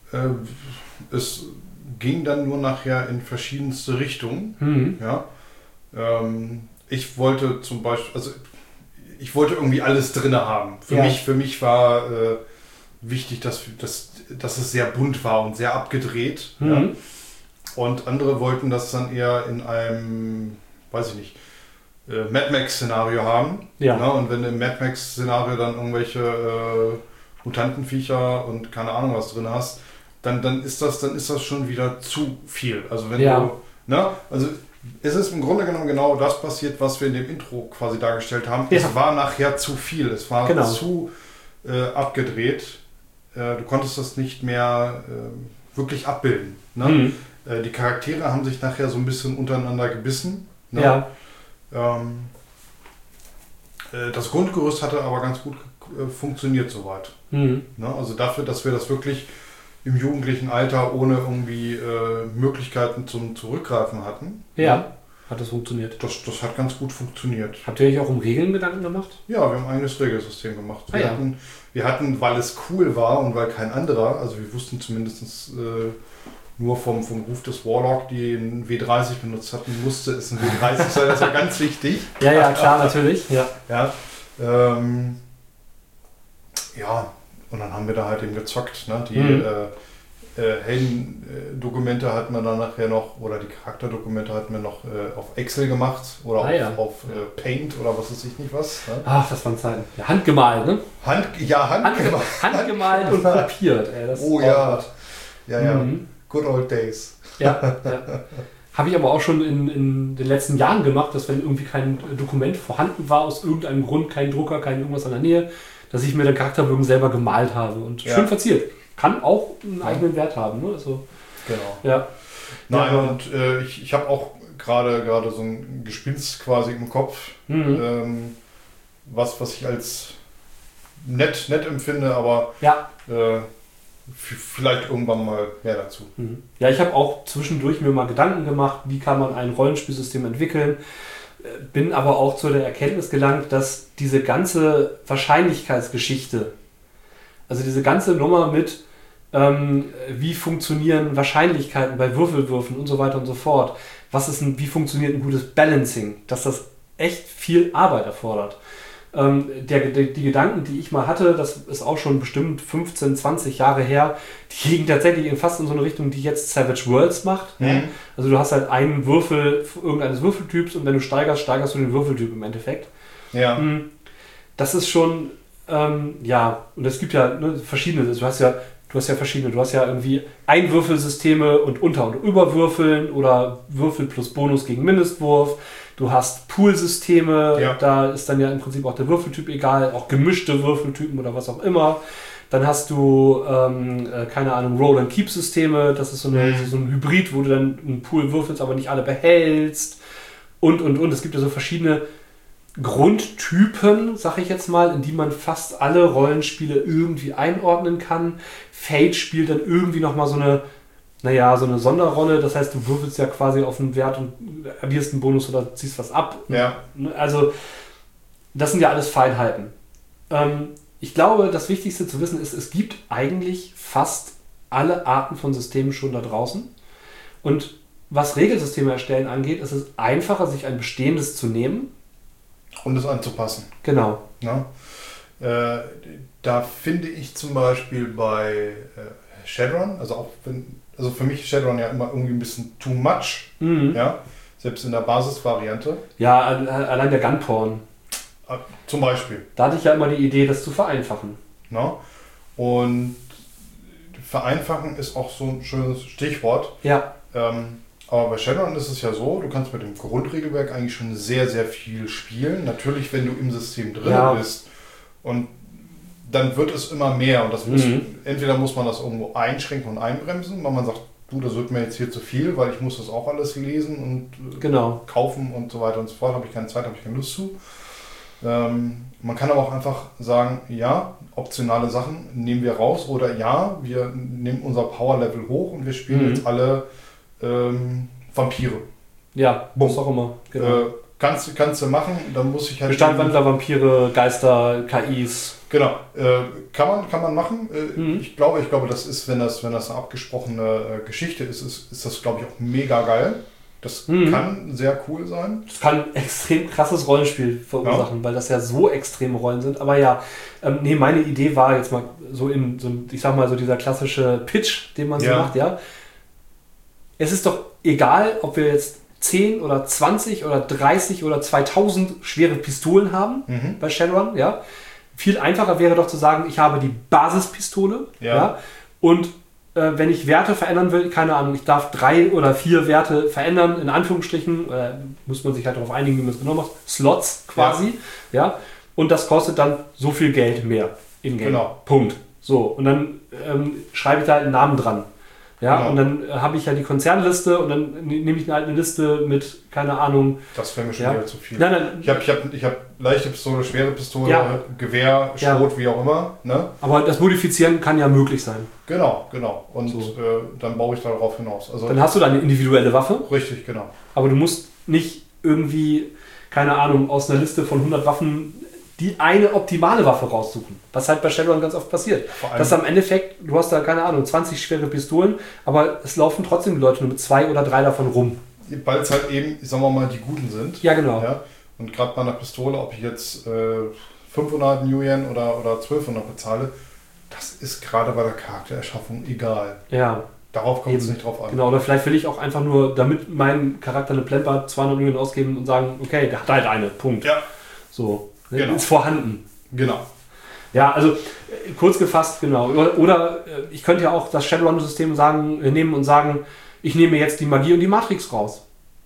Äh, es ging dann nur nachher in verschiedenste Richtungen. Mhm. Ja. Ähm, ich wollte zum Beispiel, also ich wollte irgendwie alles drin haben. Für ja. mich, für mich war äh, wichtig, dass, dass, dass es sehr bunt war und sehr abgedreht. Mhm. Ja. Und andere wollten das dann eher in einem, weiß ich nicht, äh, Mad Max-Szenario haben. Ja. Ja, und wenn im Mad Max-Szenario dann irgendwelche äh, Mutantenviecher und keine Ahnung was drin hast, dann, dann ist das, dann ist das schon wieder zu viel. Also wenn ja. du, ne, also es ist im Grunde genommen genau das passiert, was wir in dem Intro quasi dargestellt haben. Ja. Es war nachher zu viel, es war genau. zu äh, abgedreht. Äh, du konntest das nicht mehr äh, wirklich abbilden. Ne? Mhm. Äh, die Charaktere haben sich nachher so ein bisschen untereinander gebissen. Ne? Ja. Ähm, äh, das Grundgerüst hatte aber ganz gut äh, funktioniert soweit. Mhm. Ne? Also dafür, dass wir das wirklich im jugendlichen Alter ohne irgendwie äh, Möglichkeiten zum Zurückgreifen hatten. Ja, ne? hat das funktioniert. Das, das hat ganz gut funktioniert. Habt ihr euch auch um Regeln Gedanken gemacht? Ja, wir haben ein eigenes Regelsystem gemacht. Ah, Wir, ja. hatten, wir hatten, weil es cool war und weil kein anderer, also wir wussten zumindest äh, nur vom, vom Ruf des Warlock, die einen W dreißig benutzt hatten, musste es ein W dreißig sein, das war ganz wichtig. Ja, ja, klar, natürlich. Ja. Ja, ähm, ja, und dann haben wir da halt eben gezockt. Ne? Die Mhm. äh, äh, Heldendokumente hatten wir dann nachher noch, oder die Charakterdokumente hatten wir noch äh, auf Excel gemacht oder Ah, auf, ja. auf äh, Paint oder was weiß ich nicht was. Ne? Ach, das waren Zeiten. Ja, handgemalt, ne? Hand, ja, Hand, handgemalt. handgemalt und kopiert. Ey, das Oh ist ja. Gott. Ja, ja. Mhm. Good old days. Ja, ja. Habe ich aber auch schon in, in den letzten Jahren gemacht, dass wenn irgendwie kein Dokument vorhanden war, aus irgendeinem Grund, kein Drucker, kein irgendwas in der Nähe, dass ich mir dann Charakterbögen selber gemalt habe und Ja. schön verziert. Kann auch einen Ja. eigenen Wert haben. Ne? Also, Genau. ja. Nein, Ja, und äh, ich, ich habe auch gerade gerade so ein Gespinst quasi im Kopf, Mhm. ähm, was, was ich als nett, nett empfinde, aber Ja. äh, f- vielleicht irgendwann mal mehr dazu. Mhm. Ja, ich habe auch zwischendurch mir mal Gedanken gemacht, wie kann man ein Rollenspielsystem entwickeln, äh, bin aber auch zu der Erkenntnis gelangt, dass diese ganze Wahrscheinlichkeitsgeschichte, also diese ganze Nummer mit, ähm, wie funktionieren Wahrscheinlichkeiten bei Würfelwürfen und so weiter und so fort, was ist ein, wie funktioniert ein gutes Balancing, dass das echt viel Arbeit erfordert. Ähm, der, der, die Gedanken, die ich mal hatte, das ist auch schon bestimmt fünfzehn, zwanzig Jahre her, die gingen tatsächlich in fast in so eine Richtung, die jetzt Savage Worlds macht. Mhm. Also du hast halt einen Würfel irgendeines Würfeltyps und wenn du steigerst, steigerst du den Würfeltyp im Endeffekt. Ja, Mhm. Das ist schon, ähm, ja, und es gibt ja ne, verschiedene, du hast ja, du hast ja verschiedene, du hast ja irgendwie Einwürfelsysteme und Unter- und Überwürfeln oder Würfel plus Bonus gegen Mindestwurf. Du hast Poolsysteme, Ja. da ist dann ja im Prinzip auch der Würfeltyp egal, auch gemischte Würfeltypen oder was auch immer. Dann hast du, ähm, äh, keine Ahnung, Roll-and-Keep-Systeme, das ist so, eine, Mhm. so ein Hybrid, wo du dann einen Pool würfelst, aber nicht alle behältst. Und, und, und. Es gibt ja so verschiedene Grundtypen, sag ich jetzt mal, in die man fast alle Rollenspiele irgendwie einordnen kann. Fate spielt dann irgendwie nochmal so eine, naja, so eine Sonderrolle. Das heißt, du würfelst ja quasi auf einen Wert und addierst einen Bonus oder ziehst was ab. ja, Also, das sind ja alles Feinheiten. Ähm, ich glaube, das Wichtigste zu wissen ist, es gibt eigentlich fast alle Arten von Systemen schon da draußen. Und was Regelsysteme erstellen angeht, ist es einfacher, sich ein bestehendes zu nehmen. und es anzupassen. Genau. Ne? Äh, da finde ich zum Beispiel bei äh, Shadowrun, also auch wenn, also für mich Shadowrun ja immer irgendwie ein bisschen too much, Mhm. Ja, ja, selbst in der Basisvariante, ja a- a- allein der Gunporn. äh, zum Beispiel. Da hatte ich ja immer die Idee, das zu vereinfachen. Ne? Und vereinfachen ist auch so ein schönes Stichwort. Ja, Ähm, aber bei Shadowrun ist es ja so, du kannst mit dem Grundregelwerk eigentlich schon sehr, sehr viel spielen. Natürlich, wenn du im System drin Ja. bist. Und dann wird es immer mehr. Und das muss, Mhm. entweder muss man das irgendwo einschränken und einbremsen, weil man sagt, du, das wird mir jetzt hier zu viel, weil ich muss das auch alles lesen und äh, genau. kaufen und so weiter und so fort. Habe ich keine Zeit, habe ich keine Lust zu. Ähm, man kann aber auch einfach sagen, ja, optionale Sachen nehmen wir raus oder ja, wir nehmen unser Power-Level hoch und wir spielen Mhm. jetzt alle ähm, Vampire. Ja, Bumm. was auch immer. Genau. Äh, kannst, kannst du machen, dann muss ich halt... Bestandwandler, Vampire, Geister, K Is. Genau, äh, kann, man, kann man machen. Äh, Mhm. Ich glaube, ich glaube, das ist, wenn das, wenn das eine abgesprochene äh, Geschichte ist, ist, ist das, glaube ich, auch mega geil. Das Mhm. kann sehr cool sein. Das kann ein extrem krasses Rollenspiel verursachen, weil das ja so extreme Rollen sind. Aber ja, ähm, nee, meine Idee war jetzt mal so in, so, ich sag mal, so dieser klassische Pitch, den man so Ja. macht, ja. Es ist doch egal, ob wir jetzt zehn oder zwanzig oder dreißig oder zweitausend schwere Pistolen haben Mhm. bei Shadowrun, ja. Viel einfacher wäre doch zu sagen, ich habe die Basispistole, Ja. ja, und äh, wenn ich Werte verändern will, keine Ahnung, ich darf drei oder vier Werte verändern, in Anführungsstrichen, äh, muss man sich halt darauf einigen, wie man es genau macht, Slots quasi, ja. Und das kostet dann so viel Geld mehr in Game. Genau. Punkt. So, und dann ähm, schreibe ich da einen Namen dran. Ja, genau. Und dann äh, habe ich ja die Konzernliste und dann ne, nehme ich halt eine Liste mit, keine Ahnung. Das wäre mir schon ja. wieder zu viel. Nein, nein. Ich habe ich hab, ich hab leichte Pistole, schwere Pistole, Ja. Gewehr, Schrot, ja. wie auch immer. Ne? Aber das Modifizieren kann ja möglich sein. Genau, genau. Und So. äh, dann baue ich darauf hinaus. Also, Dann hast du da eine individuelle Waffe, richtig, genau. aber du musst nicht irgendwie, keine Ahnung, aus einer Liste von hundert Waffen die eine optimale Waffe raussuchen. Was halt bei Shadowrun ganz oft passiert. Vor allem- Dass am Endeffekt, du hast da, keine Ahnung, zwanzig schwere Pistolen, aber es laufen trotzdem die Leute nur mit zwei oder drei davon rum. Weil es halt eben, sagen wir mal, die Guten sind. Ja, genau. Ja? Und gerade bei einer Pistole, ob ich jetzt äh, fünfhundert New Yen oder, oder zwölfhundert bezahle, das ist gerade bei der Charaktererschaffung egal. Ja, Darauf kommt es Eben. nicht drauf an. genau. Oder vielleicht will ich auch einfach nur, damit mein Charakter eine Plemper zweihundert Millionen ausgeben und sagen, okay, der hat halt eine, Punkt. Ja, So, ne? Genau. Ist vorhanden. genau. Ja, also äh, kurz gefasst, genau. Oder, oder äh, ich könnte ja auch das Shadowrun-System sagen, äh, nehmen und sagen, ich nehme jetzt die Magie und die Matrix raus.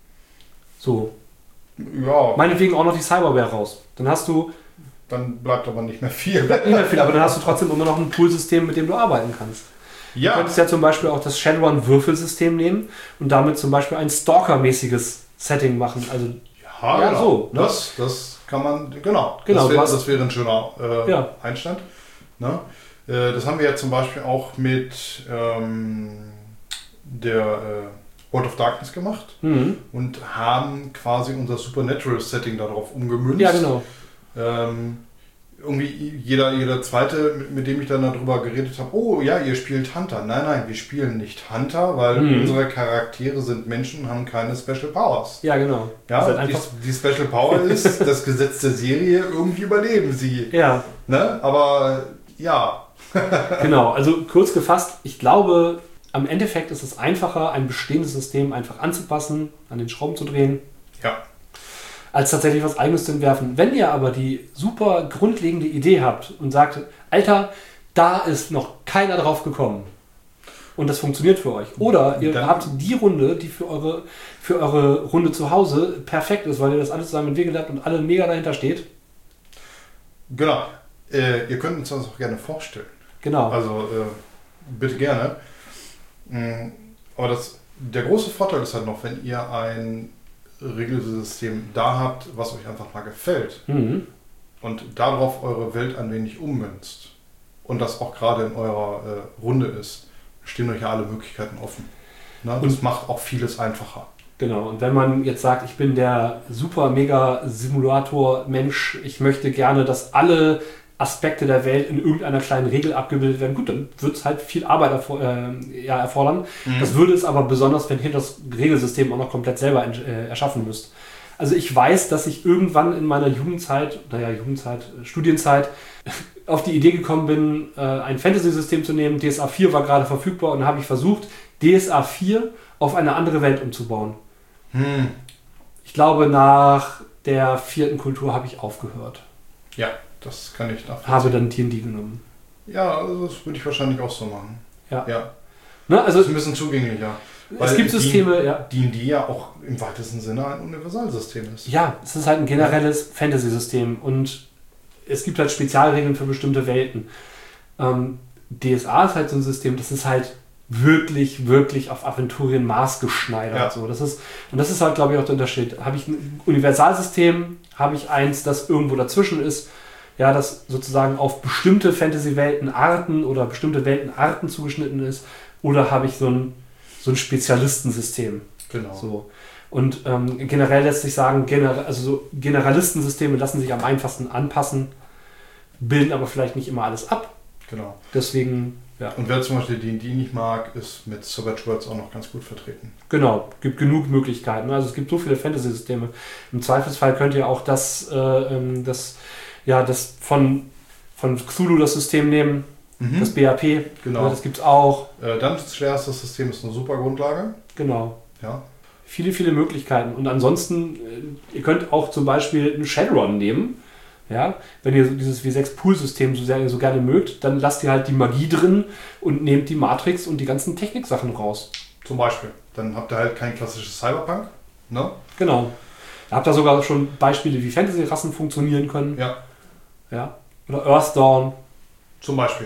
So. Ja, Meinetwegen auch noch die Cyberware raus. Dann hast du dann bleibt aber nicht mehr viel. nicht mehr viel, aber dann hast du trotzdem immer noch ein Poolsystem, mit dem du arbeiten kannst. Du Ja, könntest ja zum Beispiel auch das Shadowrun-Würfelsystem nehmen und damit zum Beispiel ein Stalker-mäßiges Setting machen. Also, ja, ja, genau. so, ne? Das, das kann man, genau. Genau, das, du wäre, hast- das wäre ein schöner äh, Ja. Einstand. Ne? Äh, das haben wir ja zum Beispiel auch mit ähm, der äh, World of Darkness gemacht mhm. und haben quasi unser Supernatural-Setting darauf umgemünzt. Ja, genau. Ähm, irgendwie jeder, jeder zweite, mit, mit dem ich dann darüber geredet habe, oh ja, ihr spielt Hunter. Nein, nein, wir spielen nicht Hunter, weil Mhm. unsere Charaktere sind Menschen und haben keine Special Powers. Ja, genau. Ja, Ist halt die, einfach, die Special Power ist, das Gesetz der Serie, irgendwie überleben sie. ja, Ne? Aber ja, genau. Also kurz gefasst, ich glaube, am Endeffekt ist es einfacher, ein bestehendes System einfach anzupassen, an den Schrauben zu drehen, ja, als tatsächlich was Eigenes zu entwerfen. Wenn ihr aber die super grundlegende Idee habt und sagt, Alter, da ist noch keiner drauf gekommen und das funktioniert für euch. Oder ihr Dann- habt die Runde, die für eure, für eure Runde zu Hause perfekt ist, weil ihr das alles zusammen entwickelt habt und alle mega dahinter steht. genau. Äh, ihr könnt uns das auch gerne vorstellen. Genau. Also äh, bitte gerne. Mm, Aber das, der große Vorteil ist halt noch, wenn ihr ein Regelsystem da habt, was euch einfach mal gefällt Mhm. und darauf eure Welt ein wenig ummünzt und das auch gerade in eurer äh, Runde ist, stehen euch ja alle Möglichkeiten offen. Ne? Das macht auch vieles einfacher. Genau, und wenn man jetzt sagt, ich bin der super mega Simulator-Mensch, ich möchte gerne, dass alle Aspekte der Welt in irgendeiner kleinen Regel abgebildet werden, gut, dann wird es halt viel Arbeit erfor äh, ja, erfordern. Mhm. Das würde es aber besonders, wenn ihr das Regelsystem auch noch komplett selber äh, erschaffen müsst. Also ich weiß, dass ich irgendwann in meiner Jugendzeit, naja, Jugendzeit, äh, Studienzeit, auf die Idee gekommen bin, äh, ein Fantasy-System zu nehmen. D S A vier war gerade verfügbar und dann habe ich versucht, D S A vier auf eine andere Welt umzubauen. Hm. Ich glaube, nach der vierten Kultur habe ich aufgehört. Ja, das kann ich nachvollziehen. Habe dann D und D genommen. Ja, also das würde ich wahrscheinlich auch so machen. Ja. Ja. Ne, Das also ist ein bisschen zugänglicher. es gibt Systeme, ja. D und D ja auch im weitesten Sinne ein Universalsystem ist. Ja, es ist halt ein generelles Fantasy-System und es gibt halt Spezialregeln für bestimmte Welten. Ähm, D S A ist halt so ein System, das ist halt wirklich, wirklich auf Aventurien maßgeschneidert. Ja. So. Das ist, und das ist halt, glaube ich, auch der Unterschied. Habe ich ein Universalsystem, habe ich eins, das irgendwo dazwischen ist, ja, das sozusagen auf bestimmte Fantasy-Weltenarten oder bestimmte Weltenarten zugeschnitten ist, oder habe ich so ein, so ein Spezialistensystem. Genau. So. Und ähm, generell lässt sich sagen, gener also so Generalistensysteme lassen sich am einfachsten anpassen, bilden aber vielleicht nicht immer alles ab. Genau. Deswegen, ja, Und wer zum Beispiel D und D nicht mag, ist mit Savage Worlds auch noch ganz gut vertreten. genau, gibt genug Möglichkeiten. Also es gibt so viele Fantasy-Systeme. Im Zweifelsfall könnt ihr auch das, äh, ähm, das, ja, das von, von Cthulhu das System nehmen, Mhm. das B A P. Genau. Ja, das gibt es auch. Äh, Dungeons Slayer, das System ist eine super Grundlage. Genau. Ja. Viele, viele Möglichkeiten. Und ansonsten, äh, ihr könnt auch zum Beispiel einen Shadowrun nehmen. Ja, wenn ihr dieses W sechs Pool-System so, sehr, so gerne mögt, dann lasst ihr halt die Magie drin und nehmt die Matrix und die ganzen Techniksachen raus. Zum Beispiel. Dann habt ihr halt kein klassisches Cyberpunk. Ne? Genau. Da habt ihr sogar schon Beispiele, wie Fantasy-Rassen funktionieren können. Ja. Ja. Oder Earthdawn. Zum Beispiel.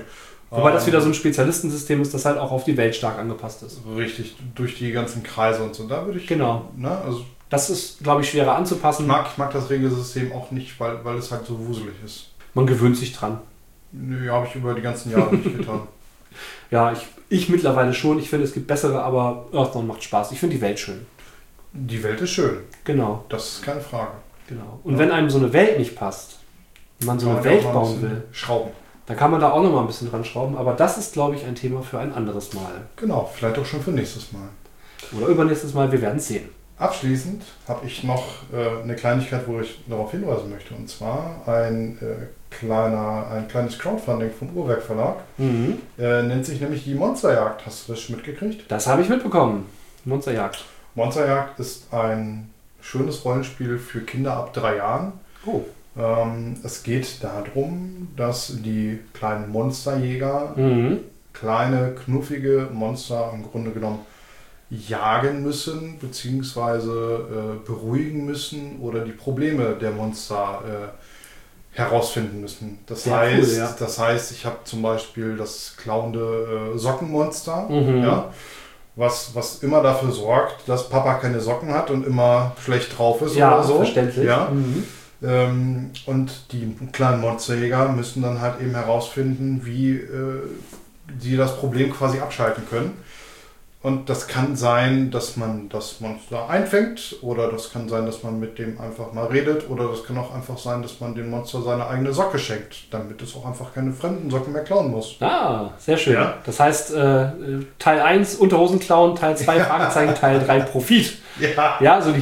Wobei ähm, das wieder so ein Spezialistensystem ist, das halt auch auf die Welt stark angepasst ist. Richtig, durch die ganzen Kreise und so. Da würde ich... Genau. Ne, also Das ist, glaube ich, schwerer anzupassen. ich, mag, ich mag das Regelsystem auch nicht, weil, weil es halt so wuselig ist. Man gewöhnt sich dran. Nö, habe ich über die ganzen Jahre nicht getan. Ja, ich, ich mittlerweile schon. Ich finde, es gibt bessere, aber Earthbound macht Spaß. Ich finde die Welt schön. Die Welt ist schön. Genau. Das ist keine Frage. genau. Und Ja. wenn einem so eine Welt nicht passt, wenn man so eine Kann man Welt auch mal ein bauen bisschen will, Schrauben. dann kann man da auch noch mal ein bisschen dran schrauben. Aber das ist, glaube ich, ein Thema für ein anderes Mal. Genau, vielleicht auch schon für nächstes Mal. Oder übernächstes Mal, wir werden es sehen. Abschließend habe ich noch äh, eine Kleinigkeit, wo ich darauf hinweisen möchte. Und zwar ein, äh, kleiner, ein kleines Crowdfunding vom Uhrwerk Verlag. Mhm. Äh, nennt sich nämlich die Monsterjagd. Hast du das schon mitgekriegt? Das habe ich mitbekommen. Monsterjagd. Monsterjagd ist ein schönes Rollenspiel für Kinder ab drei Jahren. Oh. Ähm, es geht darum, dass die kleinen Monsterjäger Mhm. kleine, knuffige Monster im Grunde genommen jagen müssen, beziehungsweise äh, beruhigen müssen oder die Probleme der Monster äh, herausfinden müssen. Das Sehr heißt, cool, ja. das heißt, ich habe zum Beispiel das klauende äh, Sockenmonster, Mhm. ja, was, was immer dafür sorgt, dass Papa keine Socken hat und immer schlecht drauf ist Ja, oder so. verständlich. Ja. Mhm. Ähm, und die kleinen Monsterjäger müssen dann halt eben herausfinden, wie äh, sie das Problem quasi abschalten können. Und das kann sein, dass man das Monster einfängt, oder das kann sein, dass man mit dem einfach mal redet, oder das kann auch einfach sein, dass man dem Monster seine eigene Socke schenkt, damit es auch einfach keine fremden Socken mehr klauen muss. Ah, sehr schön. Ja. Das heißt, äh, Teil eins Unterhosen klauen, Teil zwei Fragezeichen, Teil drei Profit. Ja. Ja, so die.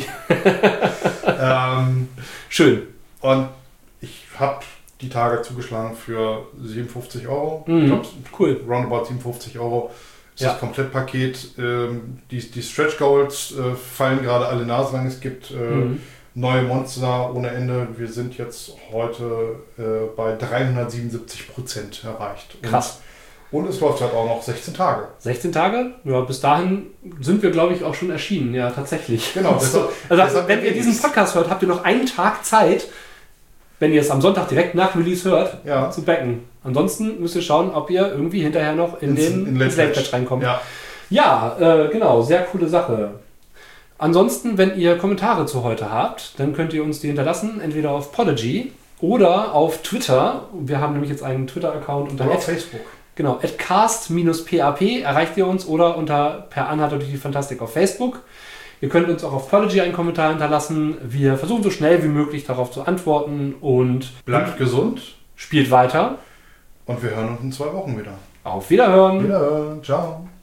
ähm, Schön. und ich habe die Tage zugeschlagen für siebenundfünfzig Euro. Mhm. Ich glaube, Cool. roundabout siebenundfünfzig Euro. Das ist Ja. das Komplettpaket. Ähm, die, die Stretch Goals äh, fallen gerade alle naselang. Es gibt äh, Mhm. neue Monster ohne Ende. Wir sind jetzt heute äh, bei dreihundertsiebenundsiebzig Prozent erreicht. Krass. Und, und es läuft halt auch noch sechzehn Tage. sechzehn Tage? Ja, bis dahin sind wir, glaube ich, auch schon erschienen. Ja, tatsächlich. Genau, Also, deshalb- also deshalb wenn ihr diesen erwähne Podcast hört, habt ihr noch einen Tag Zeit, wenn ihr es am Sonntag direkt nach Release hört, Ja. zu backen. Ansonsten müsst ihr schauen, ob ihr irgendwie hinterher noch in Ins- den in Late ins Late Batch. Batch reinkommt. Ja. Ja, äh, genau, sehr coole Sache. Ansonsten, wenn ihr Kommentare zu heute habt, dann könnt ihr uns die hinterlassen, entweder auf Podigy oder auf Twitter. Wir haben nämlich jetzt einen Twitter-Account unter Oder at, auf Facebook. genau, at cast-pap erreicht ihr uns, oder unter per Anhalter durch die Fantastik auf Facebook. Ihr könnt uns auch auf Podigy einen Kommentar hinterlassen. Wir versuchen so schnell wie möglich darauf zu antworten und Bleibt gesund spielt weiter. und wir hören uns in zwei Wochen wieder. Auf Wiederhören! Wiederhören. Ciao.